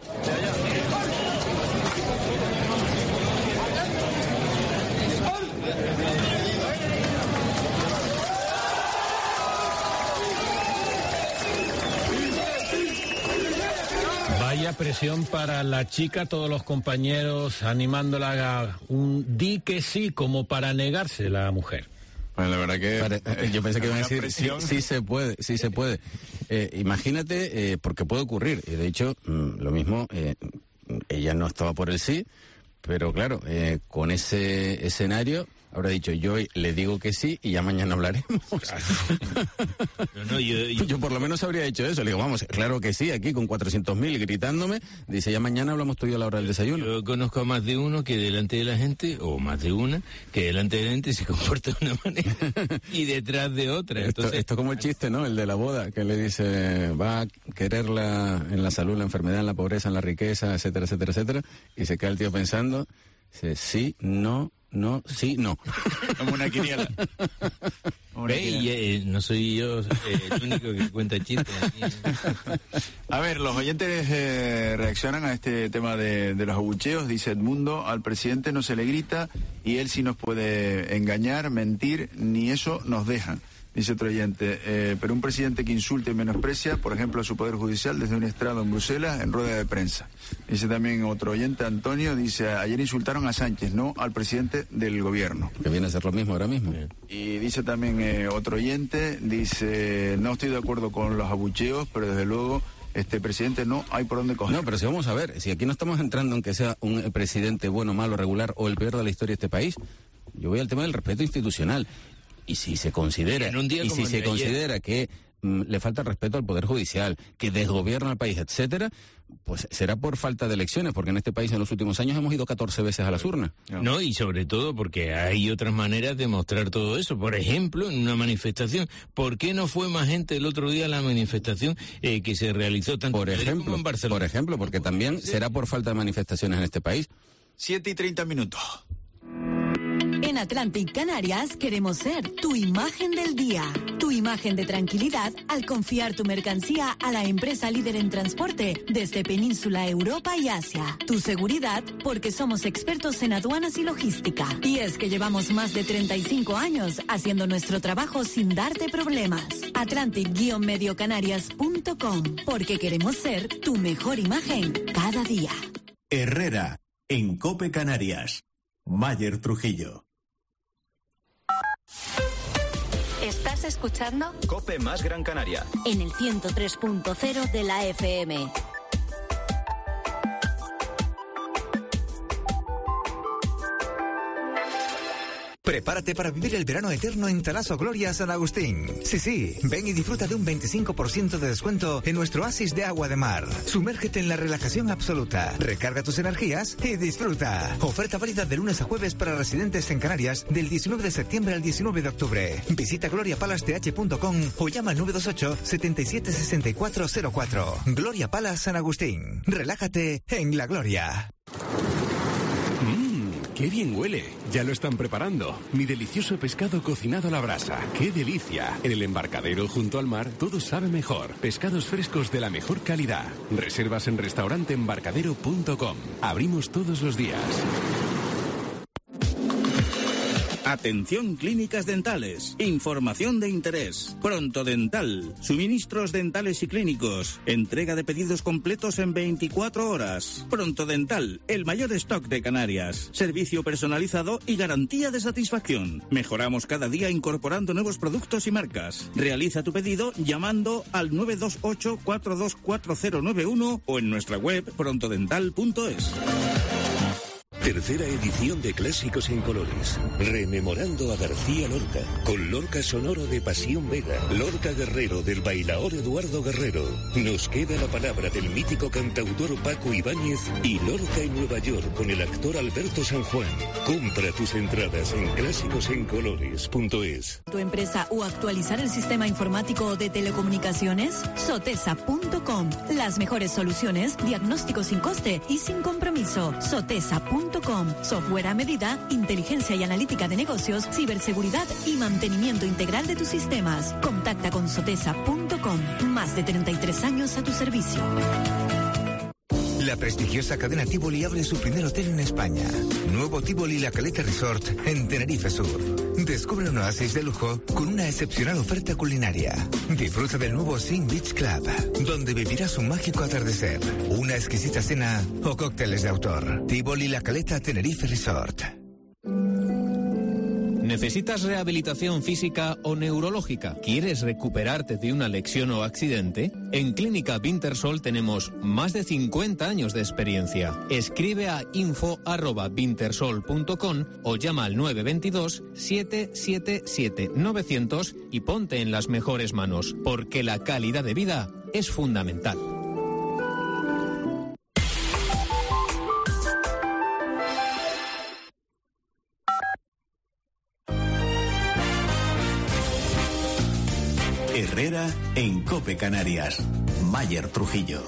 Vaya presión para la chica, todos los compañeros animándola a un di que sí, como para negarse la mujer. Bueno, la verdad que... yo pensé que iban a decir, sí se puede. Imagínate, porque puede ocurrir, y de hecho, lo mismo, ella no estaba por el sí, Pero claro, con ese escenario habrá dicho, yo le digo que sí y ya mañana hablaremos. Yo por lo menos habría hecho eso. Le digo, vamos, claro que sí, aquí con 400.000 gritándome. Dice, ya mañana hablamos tú y yo a la hora del desayuno. Yo conozco a más de uno que delante de la gente, o más de una, que delante de la gente se comporta de una manera y detrás de otra. Entonces, esto como el chiste, ¿no? El de la boda, que le dice, va a quererla en la salud, la enfermedad, en la pobreza, en la riqueza, etcétera, etcétera, etcétera. Y se queda el tío pensando, dice, sí, no, sí, no. Como una quiniela. No soy yo el único que cuenta chistes. A ver, los oyentes reaccionan a este tema de los abucheos. Dice Edmundo, al presidente no se le grita y él sí nos puede engañar, mentir, ni eso nos dejan. Dice otro oyente, pero un presidente que insulte y menosprecia, por ejemplo, a su Poder Judicial desde un estrado en Bruselas, en rueda de prensa. Dice también otro oyente, Antonio, dice, ayer insultaron a Sánchez, no al presidente del gobierno. Que viene a ser lo mismo ahora mismo. Y dice también otro oyente, dice, no estoy de acuerdo con los abucheos, pero desde luego, presidente no hay por dónde coger. No, pero si vamos a ver, si aquí no estamos entrando en que sea un presidente bueno, malo, regular o el peor de la historia de este país, yo voy al tema del respeto institucional. Y si se considera, que le falta respeto al Poder Judicial, que desgobierna el país, etcétera, pues será por falta de elecciones, porque en este país en los últimos años hemos ido 14 veces a las urnas. No, y sobre todo porque hay otras maneras de mostrar todo eso. Por ejemplo, en una manifestación. ¿Por qué no fue más gente el otro día a la manifestación que se realizó tanto en Madrid como en Barcelona? Por ejemplo, porque también será por falta de manifestaciones en este país. 7:30. En Atlantic Canarias queremos ser tu imagen del día, tu imagen de tranquilidad al confiar tu mercancía a la empresa líder en transporte desde Península, Europa y Asia. Tu seguridad porque somos expertos en aduanas y logística. Y es que llevamos más de 35 años haciendo nuestro trabajo sin darte problemas. Atlantic-mediocanarias.com, porque queremos ser tu mejor imagen cada día. Herrera, en COPE Canarias. Mayer Trujillo. ¿Estás escuchando? COPE más Gran Canaria. En el 103.0 de la FM. Prepárate para vivir el verano eterno en Talaso Gloria San Agustín. Sí, ven y disfruta de un 25% de descuento en nuestro oasis de agua de mar. Sumérgete en la relajación absoluta, recarga tus energías y disfruta. Oferta válida de lunes a jueves para residentes en Canarias del 19 de septiembre al 19 de octubre. Visita gloriapalace.com o llama al 928 77 6404. Gloria Palace San Agustín. Relájate en la gloria. ¡Qué bien huele! Ya lo están preparando. Mi delicioso pescado cocinado a la brasa. ¡Qué delicia! En el embarcadero junto al mar todo sabe mejor. Pescados frescos de la mejor calidad. Reservas en restauranteembarcadero.com. Abrimos todos los días. Atención clínicas dentales. Información de interés. Pronto Dental. Suministros dentales y clínicos. Entrega de pedidos completos en 24 horas. Pronto Dental. El mayor stock de Canarias. Servicio personalizado y garantía de satisfacción. Mejoramos cada día incorporando nuevos productos y marcas. Realiza tu pedido llamando al 928 424091 o en nuestra web prontodental.es. Tercera edición de Clásicos en Colores. Rememorando a García Lorca. Con Lorca sonoro de Pasión Vega. Lorca Guerrero del bailaor Eduardo Guerrero. Nos queda la palabra del mítico cantautor Paco Ibáñez. Y Lorca en Nueva York con el actor Alberto San Juan. Compra tus entradas en clásicosencolores.es. ¿Tu empresa o actualizar el sistema informático de telecomunicaciones? Sotesa.com. Las mejores soluciones, diagnóstico sin coste y sin compromiso. Sotesa.com. Software a medida, inteligencia y analítica de negocios, ciberseguridad y mantenimiento integral de tus sistemas. Contacta con Sotesa.com. Más de 33 años a tu servicio. La prestigiosa cadena Tivoli abre su primer hotel en España. Nuevo Tivoli La Caleta Resort en Tenerife Sur. Descubre un oasis de lujo con una excepcional oferta culinaria. Disfruta del nuevo Sin Beach Club, donde vivirás un mágico atardecer, una exquisita cena o cócteles de autor. Tivoli La Caleta Tenerife Resort. ¿Necesitas rehabilitación física o neurológica? ¿Quieres recuperarte de una lesión o accidente? En Clínica Wintersol tenemos más de 50 años de experiencia. Escribe a info@wintersol.com o llama al 922 777 900 y ponte en las mejores manos, porque la calidad de vida es fundamental. Herrera en COPE Canarias. Mayer Trujillo.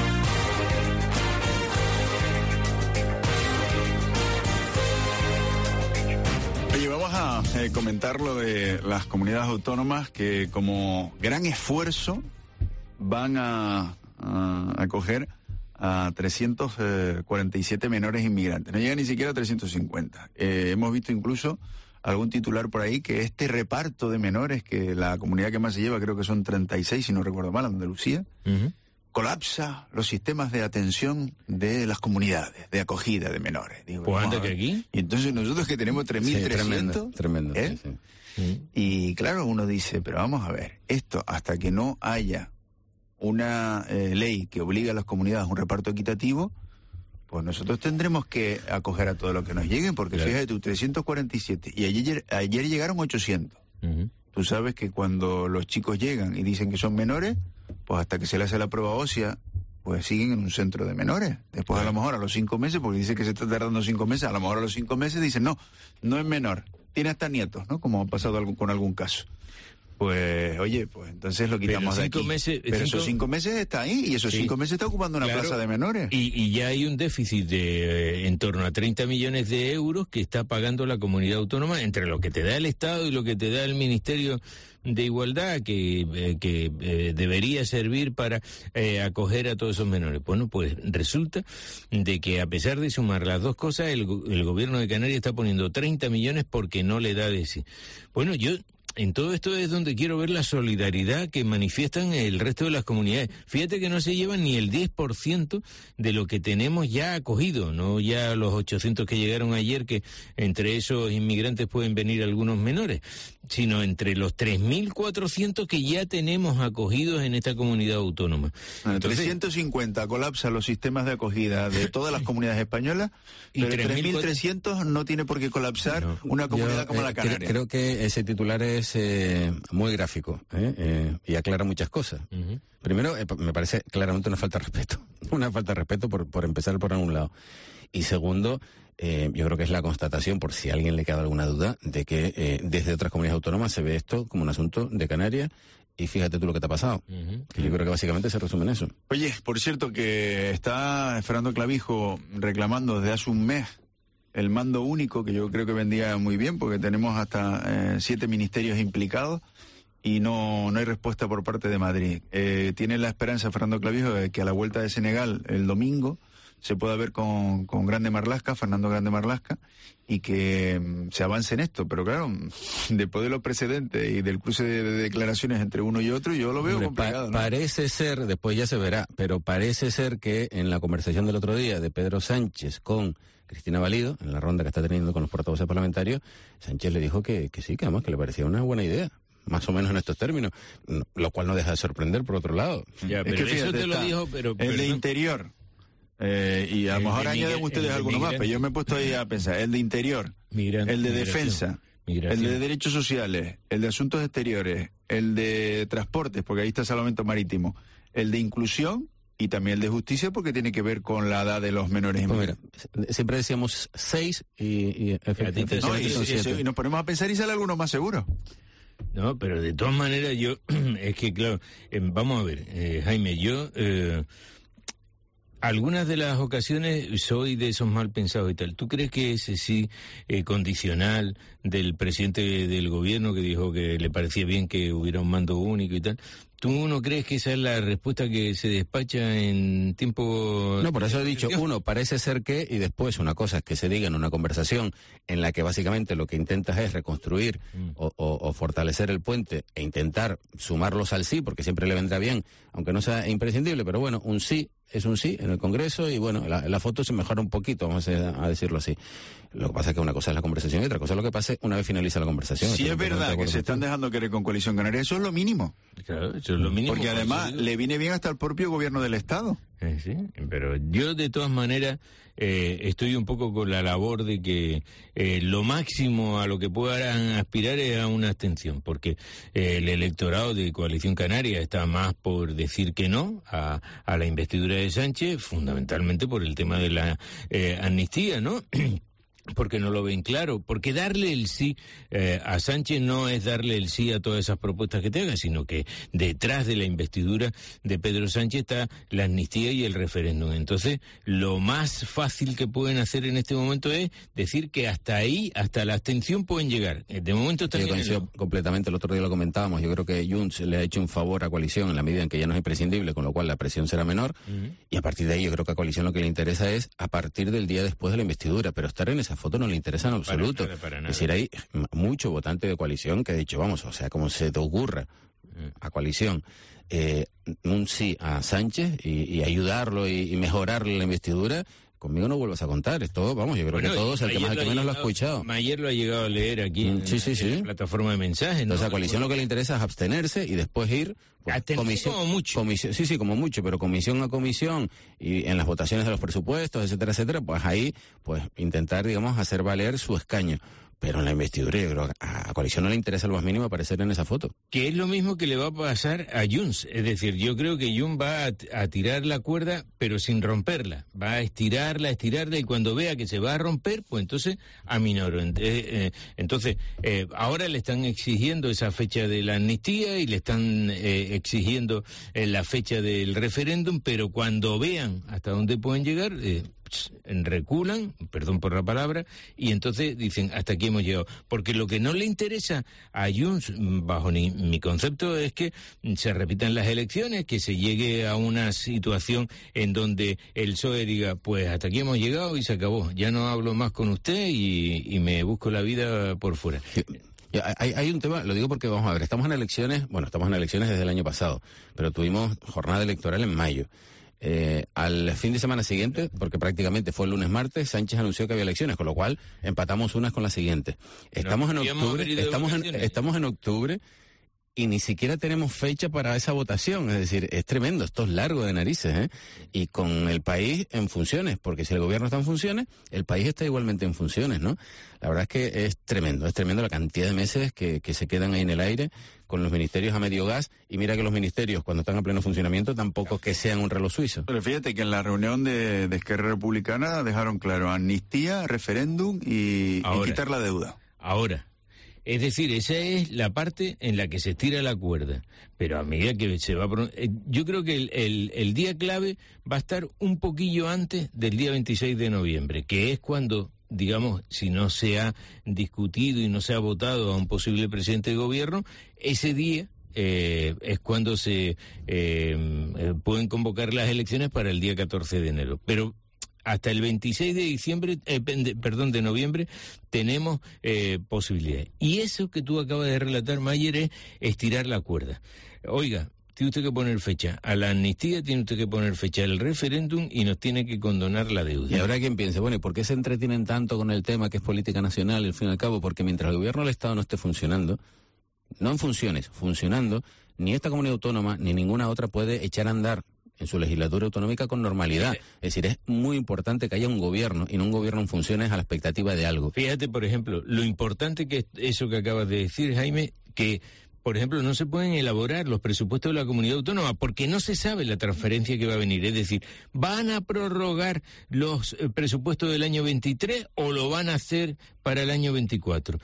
Oye, vamos a comentar lo de las comunidades autónomas que como gran esfuerzo van a acoger a 347 menores inmigrantes. No llega ni siquiera a 350. Hemos visto incluso algún titular por ahí que este reparto de menores, que la comunidad que más se lleva, creo que son 36, si no recuerdo mal, Andalucía, colapsa los sistemas de atención de las comunidades, de acogida de menores. Digo, pues anda que aquí. Y entonces nosotros que tenemos 3.300... Sí, tremendo. ¿eh? Sí. Y claro, uno dice, pero vamos a ver, esto hasta que no haya una ley que obligue a las comunidades a un reparto equitativo, pues nosotros tendremos que acoger a todo lo que nos lleguen, porque claro, fíjate tú, 347, y ayer llegaron 800. Tú sabes que cuando los chicos llegan y dicen que son menores, pues hasta que se les hace la prueba ósea, pues siguen en un centro de menores. Después a lo mejor a los 5 meses, porque dice que se está tardando 5 meses, a lo mejor a los 5 meses dicen, no es menor, tiene hasta nietos, ¿no? Como ha pasado con algún caso. Pues, oye, pues entonces lo quitamos de aquí. Pero esos 5 meses está ahí, y esos 5 meses está ocupando una plaza de menores. Y ya hay un déficit de en torno a 30 millones de euros que está pagando la comunidad autónoma entre lo que te da el Estado y lo que te da el Ministerio de Igualdad, que debería servir para acoger a todos esos menores. Bueno, pues resulta de que a pesar de sumar las dos cosas, el gobierno de Canarias está poniendo 30 millones porque no le da de sí. Bueno, en todo esto es donde quiero ver la solidaridad que manifiestan el resto de las comunidades. Fíjate que no se llevan ni el 10% de lo que tenemos ya acogido, no ya los 800 que llegaron ayer, que entre esos inmigrantes pueden venir algunos menores, sino entre los 3.400 que ya tenemos acogidos en esta comunidad autónoma. Entonces, 350 colapsan los sistemas de acogida de todas las comunidades españolas, pero 3.300 no tiene por qué colapsar una comunidad como la Canaria. Creo que ese titular es muy gráfico y aclara muchas cosas. Primero, me parece claramente una falta de respeto. Una falta de respeto por empezar por algún lado. Y segundo, yo creo que es la constatación, por si a alguien le queda alguna duda, de que desde otras comunidades autónomas se ve esto como un asunto de Canarias. Y fíjate tú lo que te ha pasado. Que yo creo que básicamente se resume en eso. Oye, por cierto, que está Fernando Clavijo reclamando desde hace un mes el mando único, que yo creo que vendría muy bien, porque tenemos hasta 7 ministerios implicados y no hay respuesta por parte de Madrid. Tiene la esperanza Fernando Clavijo de que a la vuelta de Senegal el domingo se pueda ver con Grande Marlaska, Fernando Grande Marlaska, y que se avance en esto. Pero claro, después de los precedentes y del cruce de declaraciones entre uno y otro, yo lo veo complicado, ¿no? Parece ser, después ya se verá, pero parece ser que en la conversación del otro día de Pedro Sánchez con Cristina Valido, en la ronda que está teniendo con los portavoces parlamentarios, Sánchez le dijo que sí, que además que le parecía una buena idea, más o menos en estos términos, lo cual no deja de sorprender por otro lado. Ya, pero es que fíjate, eso te lo dijo, pero el de Interior, y a lo mejor añaden ustedes alguno más, pero yo me he puesto ahí a pensar, el de Interior, el de Defensa, el de Derechos Sociales, el de Asuntos Exteriores, el de Transportes, porque ahí está Salvamento Marítimo, el de Inclusión, y también el de Justicia, porque tiene que ver con la edad de los menores. Pues mira, siempre decíamos 6 y nos ponemos a pensar y sale alguno más seguro. No, pero de todas maneras yo, es que claro, vamos a ver, Jaime, yo algunas de las ocasiones soy de esos mal pensados y tal. ¿Tú crees que ese sí condicional del presidente del gobierno que dijo que le parecía bien que hubiera un mando único y tal? ¿Tú no crees que esa es la respuesta que se despacha en tiempo...? No, por eso he dicho, uno, parece ser que, y después una cosa es que se diga en una conversación en la que básicamente lo que intentas es reconstruir o fortalecer el puente e intentar sumarlos al sí, porque siempre le vendrá bien, aunque no sea imprescindible, pero bueno, un sí es un sí en el Congreso y bueno, la foto se mejora un poquito, vamos a decirlo así. Lo que pasa es que una cosa es la conversación y otra cosa es lo que pase una vez finaliza la conversación. Si es verdad que se están dejando querer con Coalición Canaria, eso es lo mínimo. Claro, eso es lo mínimo. Porque además le viene bien hasta el propio gobierno del Estado. Sí, pero yo de todas maneras estoy un poco con la labor de que lo máximo a lo que puedan aspirar es a una abstención, porque el electorado de Coalición Canaria está más por decir que no a la investidura de Sánchez, fundamentalmente por el tema de la amnistía, ¿no? Porque no lo ven claro, porque darle el sí a Sánchez no es darle el sí a todas esas propuestas que te haga, sino que detrás de la investidura de Pedro Sánchez está la amnistía y el referéndum. Entonces, lo más fácil que pueden hacer en este momento es decir que hasta ahí, hasta la abstención pueden llegar. De momento están... Yo coincido completamente, el otro día lo comentábamos, yo creo que Junts le ha hecho un favor a Coalición en la medida en que ya no es imprescindible, con lo cual la presión será menor, y a partir de ahí yo creo que a Coalición lo que le interesa es a partir del día después de la investidura, pero estar en esa foto no le interesa en absoluto. Para nada. Es decir, hay mucho votante de Coalición que ha dicho, vamos, o sea, como se te ocurra a Coalición un sí a Sánchez y ayudarlo y mejorarle la investidura, conmigo no vuelvas a contar. Esto, vamos, yo creo que todos, el que más, el que menos lo ha escuchado. Ayer lo ha llegado a leer aquí en la plataforma de mensajes, ¿no? Entonces a Coalición lo que le interesa es abstenerse y después ir... comisión, como mucho. Sí, como mucho, pero comisión a comisión y en las votaciones de los presupuestos, etcétera, pues ahí, pues intentar, digamos, hacer valer su escaño. Pero en la investidura, yo creo que a Coalición no le interesa lo más mínimo aparecer en esa foto. Que es lo mismo que le va a pasar a Junts. Es decir, yo creo que Junts va a tirar la cuerda, pero sin romperla. Va a estirarla, y cuando vea que se va a romper, pues entonces aminoro. Entonces, ahora le están exigiendo esa fecha de la amnistía y le están exigiendo la fecha del referéndum, pero cuando vean hasta dónde pueden llegar... reculan, perdón por la palabra, y entonces dicen, hasta aquí hemos llegado. Porque lo que no le interesa a Junts, bajo mi concepto, es que se repitan las elecciones, que se llegue a una situación en donde el PSOE diga, pues hasta aquí hemos llegado y se acabó, ya no hablo más con usted y me busco la vida por fuera. Hay un tema, lo digo porque, vamos a ver, estamos en elecciones desde el año pasado, pero tuvimos jornada electoral en mayo. Al fin de semana siguiente, porque prácticamente fue el lunes-martes, Sánchez anunció que había elecciones, con lo cual empatamos unas con las siguientes. Estamos en octubre y ni siquiera tenemos fecha para esa votación, es decir, es tremendo, esto es largo de narices, y con el país en funciones, porque si el gobierno está en funciones, el país está igualmente en funciones, ¿no? La verdad es que es tremendo la cantidad de meses que se quedan ahí en el aire, con los ministerios a medio gas, y mira que los ministerios, cuando están a pleno funcionamiento, tampoco que sean un reloj suizo. Pero fíjate que en la reunión de Esquerra Republicana dejaron claro amnistía, referéndum y quitar la deuda. Ahora, es decir, esa es la parte en la que se estira la cuerda, pero a medida que se va... yo creo que el día clave va a estar un poquillo antes del día 26 de noviembre, que es cuando... digamos, si no se ha discutido y no se ha votado a un posible presidente de gobierno, ese día es cuando se pueden convocar las elecciones para el día 14 de enero. Pero hasta el 26 de noviembre tenemos posibilidades. Y eso que tú acabas de relatar, Mayer, es estirar la cuerda. Oiga, tiene usted que poner fecha a la amnistía, tiene usted que poner fecha al referéndum y nos tiene que condonar la deuda. Y habrá quien piense, bueno, ¿y por qué se entretienen tanto con el tema que es política nacional, al fin y al cabo? Porque mientras el gobierno del Estado no esté funcionando, no en funciones, funcionando, ni esta comunidad autónoma ni ninguna otra puede echar a andar en su legislatura autonómica con normalidad. Es decir, es muy importante que haya un gobierno y no un gobierno en funciones a la expectativa de algo. Fíjate, por ejemplo, lo importante que es eso que acabas de decir, Jaime, que... por ejemplo, no se pueden elaborar los presupuestos de la comunidad autónoma porque no se sabe la transferencia que va a venir. Es decir, ¿van a prorrogar los presupuestos del año 23 o lo van a hacer para el año 24?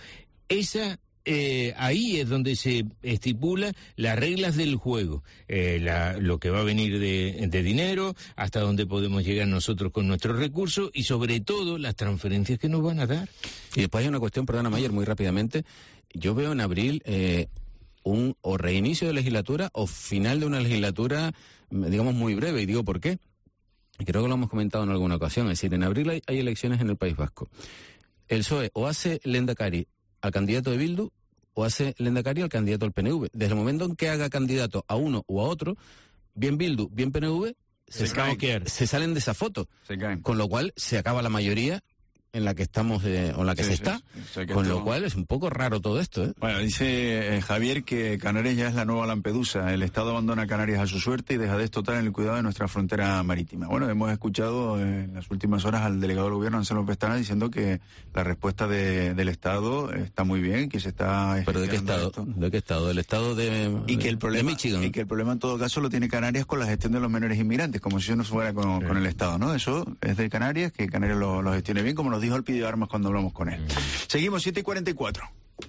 Ahí es donde se estipula las reglas del juego, lo que va a venir de dinero, hasta dónde podemos llegar nosotros con nuestros recursos y sobre todo las transferencias que nos van a dar. Y después hay una cuestión, perdona Mayer, muy rápidamente. Yo veo en abril... un o reinicio de legislatura o final de una legislatura, digamos, muy breve. Y digo, ¿por qué? Creo que lo hemos comentado en alguna ocasión. Es decir, en abril hay elecciones en el País Vasco. El PSOE o hace lehendakari al candidato de Bildu o hace lehendakari al candidato del PNV. Desde el momento en que haga candidato a uno o a otro, bien Bildu, bien PNV, se salen de esa foto. Con lo cual se acaba la mayoría en la que estamos, o en la que se está, con lo cual es un poco raro todo esto, ¿eh? Bueno, dice Javier que Canarias ya es la nueva Lampedusa. El Estado abandona a Canarias a su suerte y deja de total en el cuidado de nuestra frontera marítima. Bueno, hemos escuchado en las últimas horas al delegado del gobierno, Anselmo Pestana, diciendo que la respuesta del Estado está muy bien, que se está... ¿Pero de qué Estado? ¿De qué Estado? ¿Del Estado de Michigan? Y que el problema en todo caso lo tiene Canarias con la gestión de los menores inmigrantes, como si eso no fuera con el Estado, ¿no? Eso es de Canarias, que Canarias lo gestione bien, como nos dijo el Pidio Armas cuando hablamos con él. Seguimos, 7:44.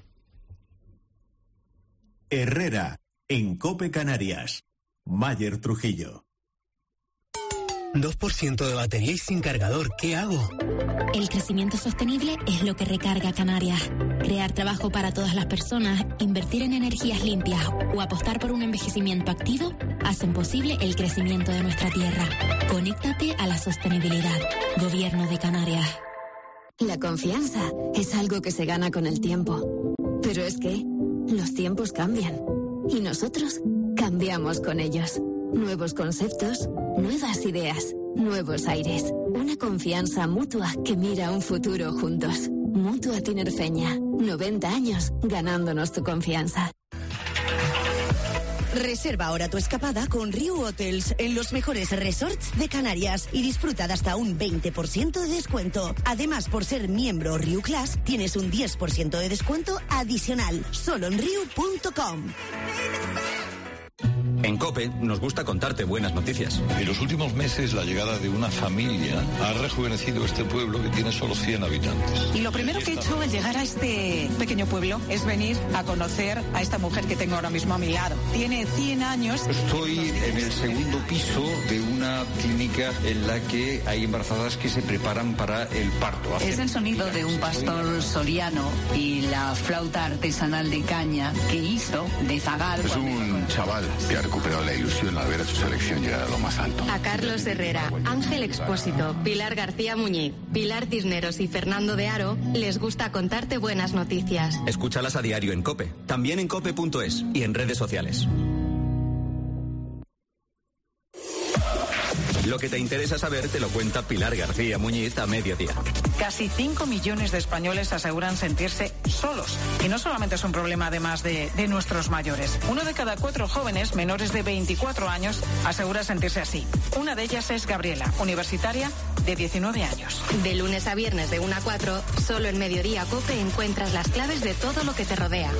Herrera, en COPE Canarias. Mayer Trujillo. 2% de batería y sin cargador, ¿qué hago? El crecimiento sostenible es lo que recarga Canarias. Crear trabajo para todas las personas, invertir en energías limpias o apostar por un envejecimiento activo hacen posible el crecimiento de nuestra tierra. Conéctate a la sostenibilidad. Gobierno de Canarias. La confianza es algo que se gana con el tiempo. Pero es que los tiempos cambian. Y nosotros cambiamos con ellos. Nuevos conceptos, nuevas ideas, nuevos aires. Una confianza mutua que mira un futuro juntos. Mutua Tinerfeña. 90 años ganándonos tu confianza. Reserva ahora tu escapada con Riu Hotels en los mejores resorts de Canarias y disfruta de hasta un 20% de descuento. Además, por ser miembro Riu Class, tienes un 10% de descuento adicional, solo en riu.com. En COPE nos gusta contarte buenas noticias. En los últimos meses, la llegada de una familia ha rejuvenecido este pueblo que tiene solo 100 habitantes. Y lo primero que he hecho al llegar a este pequeño pueblo es venir a conocer a esta mujer que tengo ahora mismo a mi lado. Tiene 100 años. Estoy en el segundo piso de una clínica en la que hay embarazadas que se preparan para el parto. Es el sonido de un pastor soriano y la flauta artesanal de caña que hizo de zagal. Es un chaval que ha recuperado la ilusión al ver a su selección llegar a lo más alto. A Carlos Herrera, Ángel Expósito, Pilar García Muñiz, Pilar Cisneros y Fernando de Aro les gusta contarte buenas noticias. Escúchalas a diario en COPE, también en cope.es y en redes sociales. Lo que te interesa saber te lo cuenta Pilar García Muñiz a mediodía. Casi 5 millones de españoles aseguran sentirse solos. Y no solamente es un problema además de nuestros mayores. 1 de cada 4 jóvenes menores de 24 años asegura sentirse así. Una de ellas es Gabriela, universitaria de 19 años. De lunes a viernes de 1 a 4, solo en Mediodía COPE encuentras las claves de todo lo que te rodea.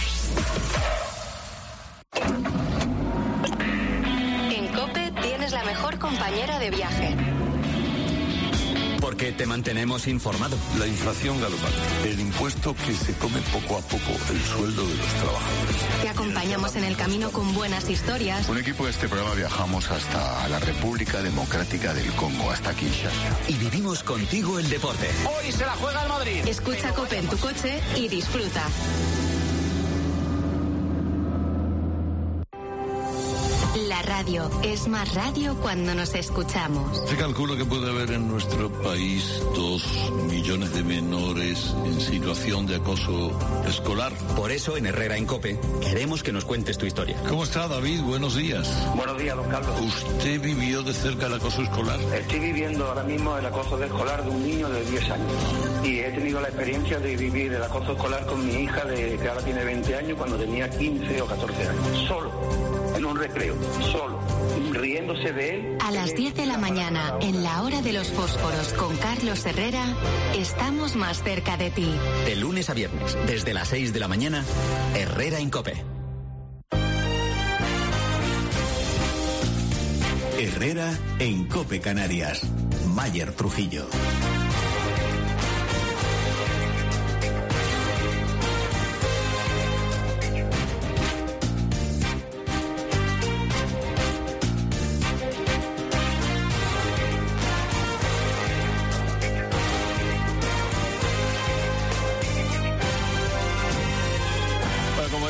En COPE tienes la mejor compañera de viaje. Porque te mantenemos informado. La inflación galopante, el impuesto que se come poco a poco el sueldo de los trabajadores. Te acompañamos en el camino con buenas historias. Un equipo de este programa viajamos hasta la República Democrática del Congo, hasta Kinshasa. Y vivimos contigo el deporte. Hoy se la juega el Madrid. Escucha COPE en tu coche y disfruta. La radio es más radio cuando nos escuchamos. Se calcula que puede haber en nuestro país 2 millones de menores en situación de acoso escolar. Por eso en Herrera en COPE queremos que nos cuentes tu historia. ¿Cómo está, David? Buenos días. Buenos días, don Carlos. ¿Usted vivió de cerca el acoso escolar? Estoy viviendo ahora mismo el acoso escolar de un niño de 10 años. Y he tenido la experiencia de vivir el acoso escolar con mi hija, que ahora tiene 20 años, cuando tenía 15 o 14 años. Solo, en un recreo, solo, riéndose de él. A las 10 de la mañana, en la hora de los fósforos con Carlos Herrera, estamos más cerca de ti. De lunes a viernes, desde las 6 de la mañana, Herrera en COPE. Herrera en COPE Canarias. Mayer Trujillo.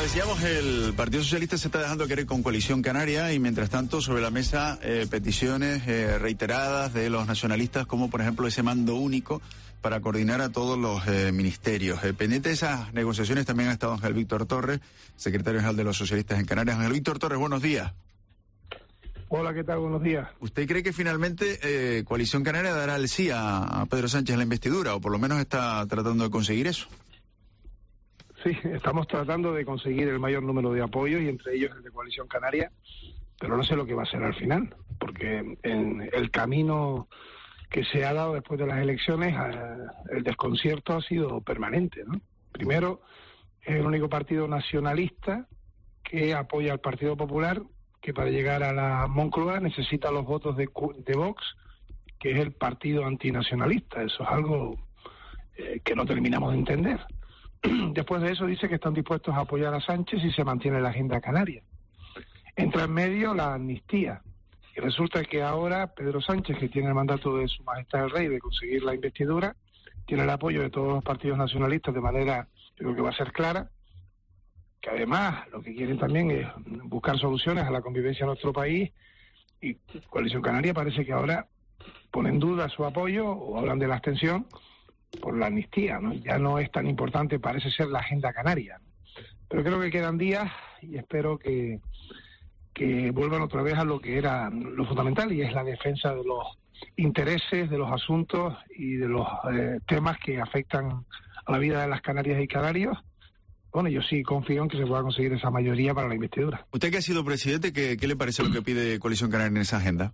decíamos, el Partido Socialista se está dejando querer con Coalición Canaria y mientras tanto sobre la mesa peticiones reiteradas de los nacionalistas, como por ejemplo ese mando único para coordinar a todos los ministerios. Pendiente de esas negociaciones también ha estado Ángel Víctor Torres, secretario general de los socialistas en Canarias. Ángel Víctor Torres, buenos días. Hola, ¿qué tal? Buenos días. ¿Usted cree que finalmente Coalición Canaria dará el sí a Pedro Sánchez en la investidura, o por lo menos está tratando de conseguir eso? Sí, estamos tratando de conseguir el mayor número de apoyos y entre ellos el de Coalición Canaria, pero no sé lo que va a ser al final, porque en el camino que se ha dado después de las elecciones, el desconcierto ha sido permanente, ¿no? Primero, es el único partido nacionalista que apoya al Partido Popular, que para llegar a la Moncloa necesita los votos de Vox, que es el partido antinacionalista. Eso es algo que no terminamos de entender. Después de eso dice que están dispuestos a apoyar a Sánchez si se mantiene la agenda canaria. Entra en medio la amnistía. Y resulta que ahora Pedro Sánchez, que tiene el mandato de Su Majestad el Rey de conseguir la investidura, tiene el apoyo de todos los partidos nacionalistas de manera, creo que va a ser clara, que además lo que quieren también es buscar soluciones a la convivencia en nuestro país, y Coalición Canaria parece que ahora pone en duda su apoyo o hablan de la abstención por la amnistía, ¿no? Ya no es tan importante, parece ser, la agenda canaria. Pero creo que quedan días y espero que vuelvan otra vez a lo que era lo fundamental, y es la defensa de los intereses, de los asuntos y de los temas que afectan a la vida de las Canarias y canarios. Bueno, yo sí confío en que se pueda conseguir esa mayoría para la investidura. Usted que ha sido presidente, ¿qué le parece lo que pide Coalición Canaria en esa agenda?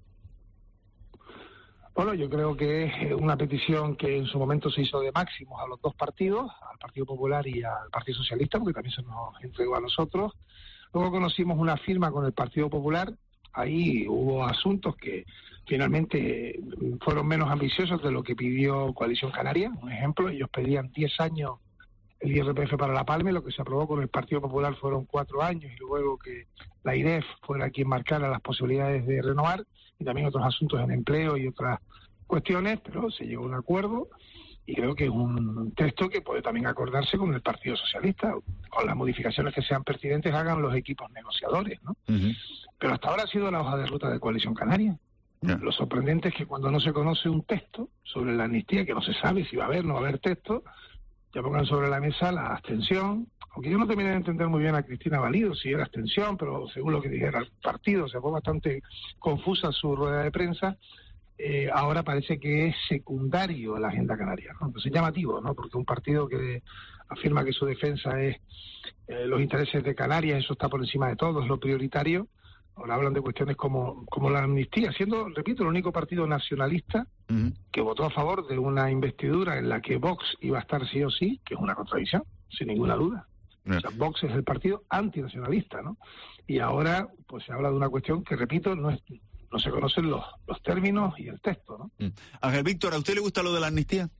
Bueno, yo creo que es una petición que en su momento se hizo de máximos a los dos partidos, al Partido Popular y al Partido Socialista, porque también se nos entregó a nosotros. Luego conocimos una firma con el Partido Popular. Ahí hubo asuntos que finalmente fueron menos ambiciosos de lo que pidió Coalición Canaria. Un ejemplo, ellos pedían 10 años el IRPF para La Palma, y lo que se aprobó con el Partido Popular fueron 4 años, y luego que la IREF fuera quien marcara las posibilidades de renovar, y también otros asuntos en empleo y otras cuestiones, pero se llegó a un acuerdo, y creo que es un texto que puede también acordarse con el Partido Socialista. Con las modificaciones que sean pertinentes hagan los equipos negociadores, ¿no? Uh-huh. Pero hasta ahora ha sido la hoja de ruta de Coalición Canaria. Yeah. Lo sorprendente es que cuando no se conoce un texto sobre la amnistía, que no se sabe si va a haber o no va a haber texto, ya pongan sobre la mesa la abstención, aunque yo no terminé de entender muy bien a Cristina Valido si era abstención, pero según lo que dijera el partido, se fue bastante confusa su rueda de prensa. Ahora parece que es secundario a la agenda canaria, ¿no? Entonces es llamativo, ¿no? Porque un partido que afirma que su defensa es los intereses de Canarias, eso está por encima de todo, es lo prioritario. Ahora hablan de cuestiones como la amnistía, siendo, repito, el único partido nacionalista que votó a favor de una investidura en la que Vox iba a estar sí o sí, que es una contradicción, sin ninguna duda. O sea, Vox es el partido antinacionalista, ¿no? Y ahora pues se habla de una cuestión que, repito, no se conocen los términos y el texto, ¿no? Ángel Víctor, ¿a usted le gusta lo de la amnistía?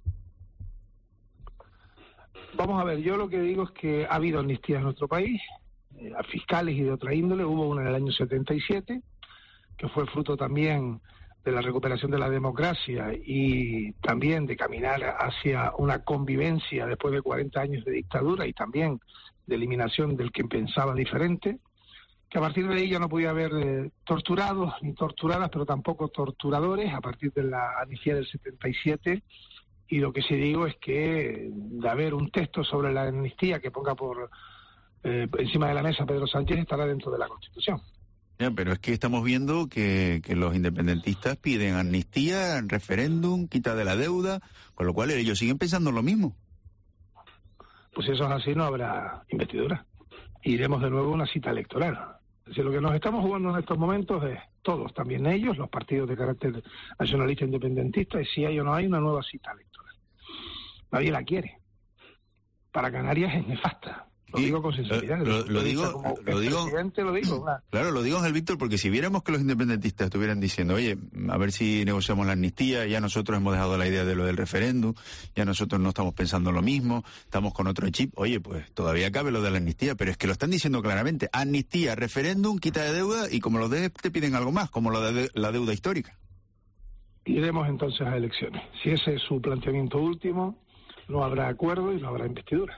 Vamos a ver, yo lo que digo es que ha habido amnistías en nuestro país, a fiscales y de otra índole. Hubo una en el año 77, que fue fruto también de la recuperación de la democracia y también de caminar hacia una convivencia después de 40 años de dictadura y también de eliminación del que pensaba diferente, que a partir de ahí ya no podía haber torturados ni torturadas, pero tampoco torturadores, a partir de la amnistía del 77. Y lo que sí digo es que de haber un texto sobre la amnistía que ponga por encima de la mesa Pedro Sánchez, estará dentro de la Constitución. Ya, pero es que estamos viendo que los independentistas piden amnistía, referéndum, quita de la deuda, con lo cual ellos siguen pensando lo mismo. Pues si eso es así, no habrá investidura. Iremos de nuevo a una cita electoral. Es decir, lo que nos estamos jugando en estos momentos es todos, también ellos, los partidos de carácter nacionalista e independentista, y si hay o no hay una nueva cita electoral. Nadie la quiere. Para Canarias es nefasta. Lo digo con sinceridad. Lo digo. Claro, lo digo, Ángel Víctor, porque si viéramos que los independentistas estuvieran diciendo, oye, a ver si negociamos la amnistía, ya nosotros hemos dejado la idea de lo del referéndum, ya nosotros no estamos pensando lo mismo, estamos con otro chip, oye, pues todavía cabe lo de la amnistía, pero es que lo están diciendo claramente, amnistía, referéndum, quita de deuda, y como lo de te piden algo más, como lo de la deuda histórica. Iremos entonces a elecciones. Si ese es su planteamiento último, no habrá acuerdo y no habrá investidura.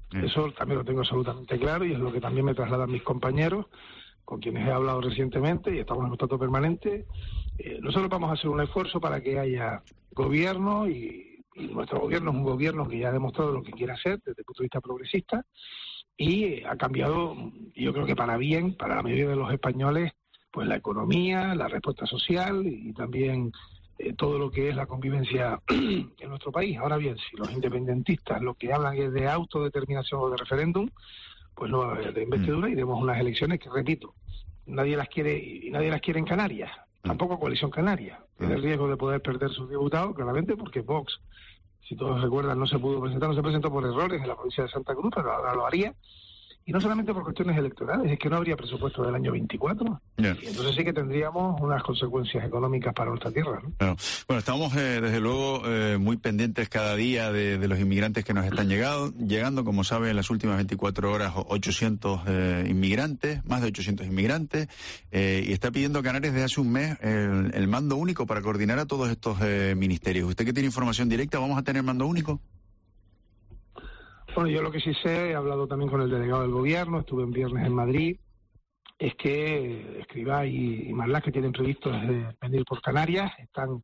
Eso también lo tengo absolutamente claro y es lo que también me trasladan mis compañeros, con quienes he hablado recientemente y estamos en contacto permanente. Nosotros vamos a hacer un esfuerzo para que haya gobierno y nuestro gobierno es un gobierno que ya ha demostrado lo que quiere hacer desde el punto de vista progresista y ha cambiado, yo creo que para bien, para la mayoría de los españoles, pues la economía, la respuesta social y también todo lo que es la convivencia en nuestro país. Ahora bien, si los independentistas lo que hablan es de autodeterminación o de referéndum, pues no va a haber de investidura y demos unas elecciones que, repito, nadie las quiere y nadie las quiere en Canarias, tampoco Coalición Canaria. Tiene el riesgo de poder perder sus diputados, claramente, porque Vox, si todos recuerdan, no se presentó por errores en la provincia de Santa Cruz, pero ahora lo haría. Y no solamente por cuestiones electorales, es que no habría presupuesto del año 24. Yeah. Y entonces sí que tendríamos unas consecuencias económicas para nuestra tierra, ¿no? Claro. Bueno, estamos desde luego muy pendientes cada día de los inmigrantes que nos están llegando. Como saben, en las últimas 24 horas 800 inmigrantes, más de 800 inmigrantes, y está pidiendo Canarias desde hace un mes el mando único para coordinar a todos estos ministerios. ¿Usted que tiene información directa, vamos a tener mando único? Bueno, yo lo que sí sé, he hablado también con el delegado del gobierno, estuve en viernes en Madrid, es que Escrivá y Marlaska, que tienen previsto venir por Canarias, están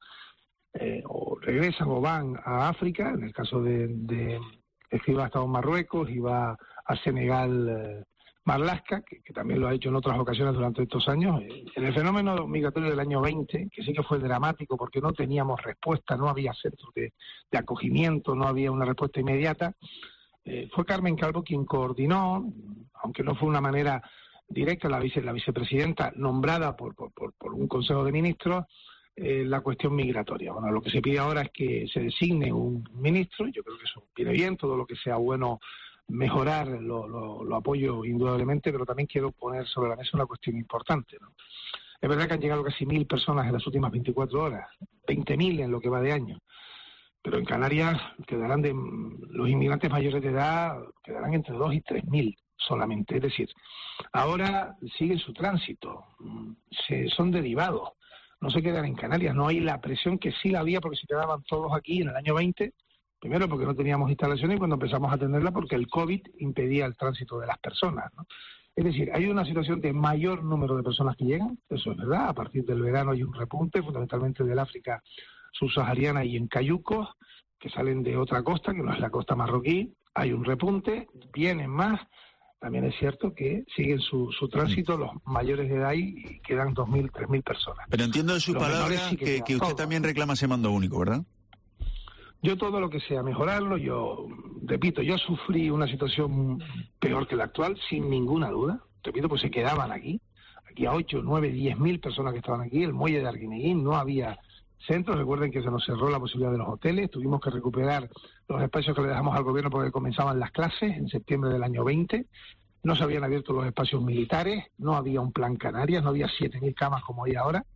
o regresan o van a África. En el caso de Escrivá ha estado en Marruecos y va a Senegal Marlaska, que también lo ha hecho en otras ocasiones durante estos años. En el fenómeno migratorio del año 20, que sí que fue dramático porque no teníamos respuesta, no había centros de acogimiento, no había una respuesta inmediata, fue Carmen Calvo quien coordinó, aunque no fue una manera directa, la vicepresidenta nombrada por un Consejo de Ministros, la cuestión migratoria. Bueno, lo que se pide ahora es que se designe un ministro, y yo creo que eso viene bien, todo lo que sea bueno mejorar lo apoyo indudablemente, pero también quiero poner sobre la mesa una cuestión importante, ¿no? Es verdad que han llegado casi 1.000 personas en las últimas 24 horas, 20.000 en lo que va de año. Pero en Canarias quedarán los inmigrantes mayores de edad quedarán entre 2 y 3.000 solamente. Es decir, ahora siguen su tránsito, son derivados, no se quedan en Canarias. No hay la presión que sí la había porque se quedaban todos aquí en el año 20, primero porque no teníamos instalaciones y cuando empezamos a tenerla porque el COVID impedía el tránsito de las personas, ¿no? Es decir, hay una situación de mayor número de personas que llegan, eso es verdad. A partir del verano hay un repunte, fundamentalmente del África subsahariana y en cayucos, que salen de otra costa, que no es la costa marroquí. Hay un repunte, vienen más. También es cierto que siguen su tránsito los mayores de edad y quedan 2.000, 3.000 personas. Pero entiendo de sus palabras sí que usted todo. También reclama ese mando único, ¿verdad? Yo todo lo que sea mejorarlo, yo repito, yo sufrí una situación peor que la actual, sin ninguna duda. Repito, pues se quedaban aquí a 8, 9, 10.000 personas que estaban aquí. El muelle de Arguineguín no había centros. Recuerden que se nos cerró la posibilidad de los hoteles, tuvimos que recuperar los espacios que le dejamos al gobierno porque comenzaban las clases en septiembre del año 20, no se habían abierto los espacios militares, no había un plan Canarias, no había 7.000 camas como hay ahora,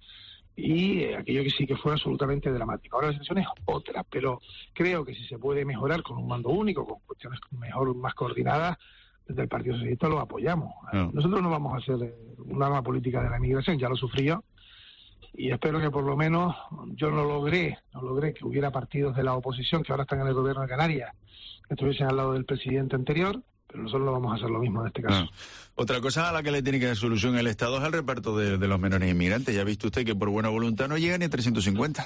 y aquello que sí que fue absolutamente dramático. Ahora la situación es otra, pero creo que si se puede mejorar con un mando único, con cuestiones más coordinadas, desde el Partido Socialista lo apoyamos. No. Nosotros no vamos a hacer un arma política de la inmigración, ya lo sufrí yo, y espero que por lo menos yo no logré que hubiera partidos de la oposición que ahora están en el gobierno de Canarias que estuviesen al lado del presidente anterior, pero nosotros no vamos a hacer lo mismo en este caso. Otra cosa a la que le tiene que dar solución el Estado es el reparto de los menores inmigrantes. Ya ha visto usted que por buena voluntad no llegan ni a 350.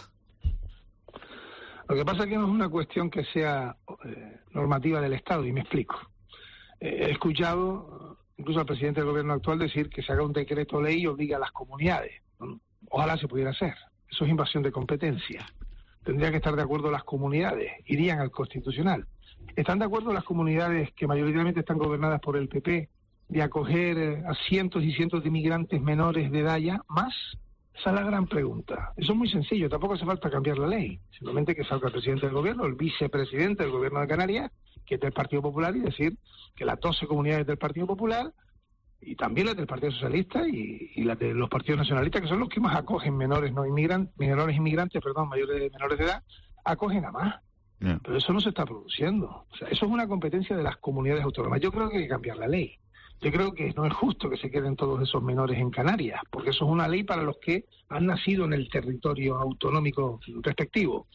Lo que pasa es que no es una cuestión que sea normativa del Estado, y me explico. He escuchado incluso al presidente del gobierno actual decir que se haga un decreto ley y obligue a las comunidades. Ojalá se pudiera hacer. Eso es invasión de competencia. Tendría que estar de acuerdo las comunidades, irían al Constitucional. ¿Están de acuerdo las comunidades que mayoritariamente están gobernadas por el PP de acoger a cientos y cientos de inmigrantes menores de edad ya más? Esa es la gran pregunta. Eso es muy sencillo, tampoco hace falta cambiar la ley. Simplemente que salga el presidente del gobierno, el vicepresidente del gobierno de Canarias, que es del Partido Popular, y decir que las 12 comunidades del Partido Popular y también las del Partido Socialista y las de los partidos nacionalistas, que son los que más acogen menores inmigrantes, mayores menores de edad, acogen a más. Yeah. Pero eso no se está produciendo. O sea, eso es una competencia de las comunidades autónomas. Yo creo que hay que cambiar la ley. Yo creo que no es justo que se queden todos esos menores en Canarias, porque eso es una ley para los que han nacido en el territorio autonómico respectivo.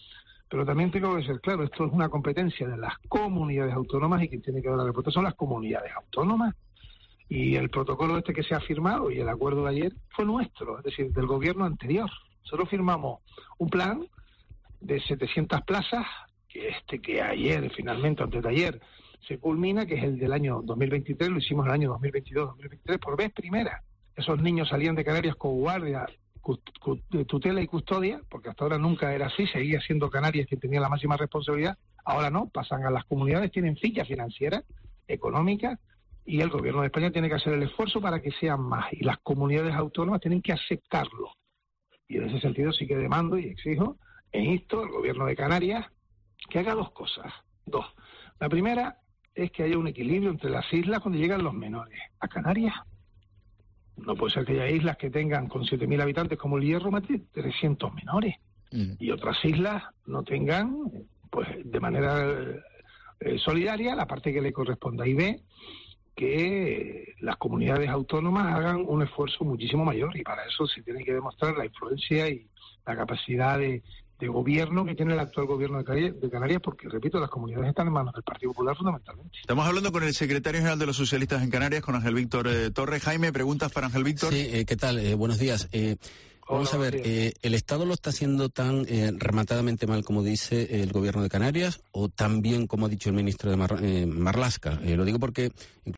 Pero también tengo que ser claro, esto es una competencia de las comunidades autónomas y quien tiene que dar la respuesta son las comunidades autónomas. Y el protocolo este que se ha firmado y el acuerdo de ayer fue nuestro, es decir, del gobierno anterior. Nosotros firmamos un plan de 700 plazas, que ayer, finalmente, antes de ayer, se culmina, que es el del año 2023, lo hicimos el año 2022-2023, por vez primera. Esos niños salían de Canarias con guardia, tutela y custodia, porque hasta ahora nunca era así, seguía siendo Canarias quien tenía la máxima responsabilidad, ahora no, pasan a las comunidades, tienen ficha financiera, económica, y el gobierno de España tiene que hacer el esfuerzo para que sean más, y las comunidades autónomas tienen que aceptarlo. Y en ese sentido sí que demando y exijo e insto al gobierno de Canarias que haga dos cosas. La primera es que haya un equilibrio entre las islas cuando llegan los menores a Canarias. No puede ser que haya islas que tengan con 7.000 habitantes como el Hierro más de 300 menores y otras islas no tengan, pues de manera solidaria, la parte que le corresponda. Y B, que las comunidades autónomas hagan un esfuerzo muchísimo mayor, y para eso se tiene que demostrar la influencia y la capacidad de gobierno que tiene el actual gobierno de Canarias, porque, repito, las comunidades están en manos del Partido Popular fundamentalmente. Estamos hablando con el secretario general de los socialistas en Canarias, con Ángel Víctor Torres. Jaime, ¿preguntas para Ángel Víctor? Sí, ¿qué tal? Buenos días. Vamos a ver, ¿el Estado lo está haciendo tan rematadamente mal como dice el gobierno de Canarias, o también como ha dicho el ministro de Marlaska? Lo digo porque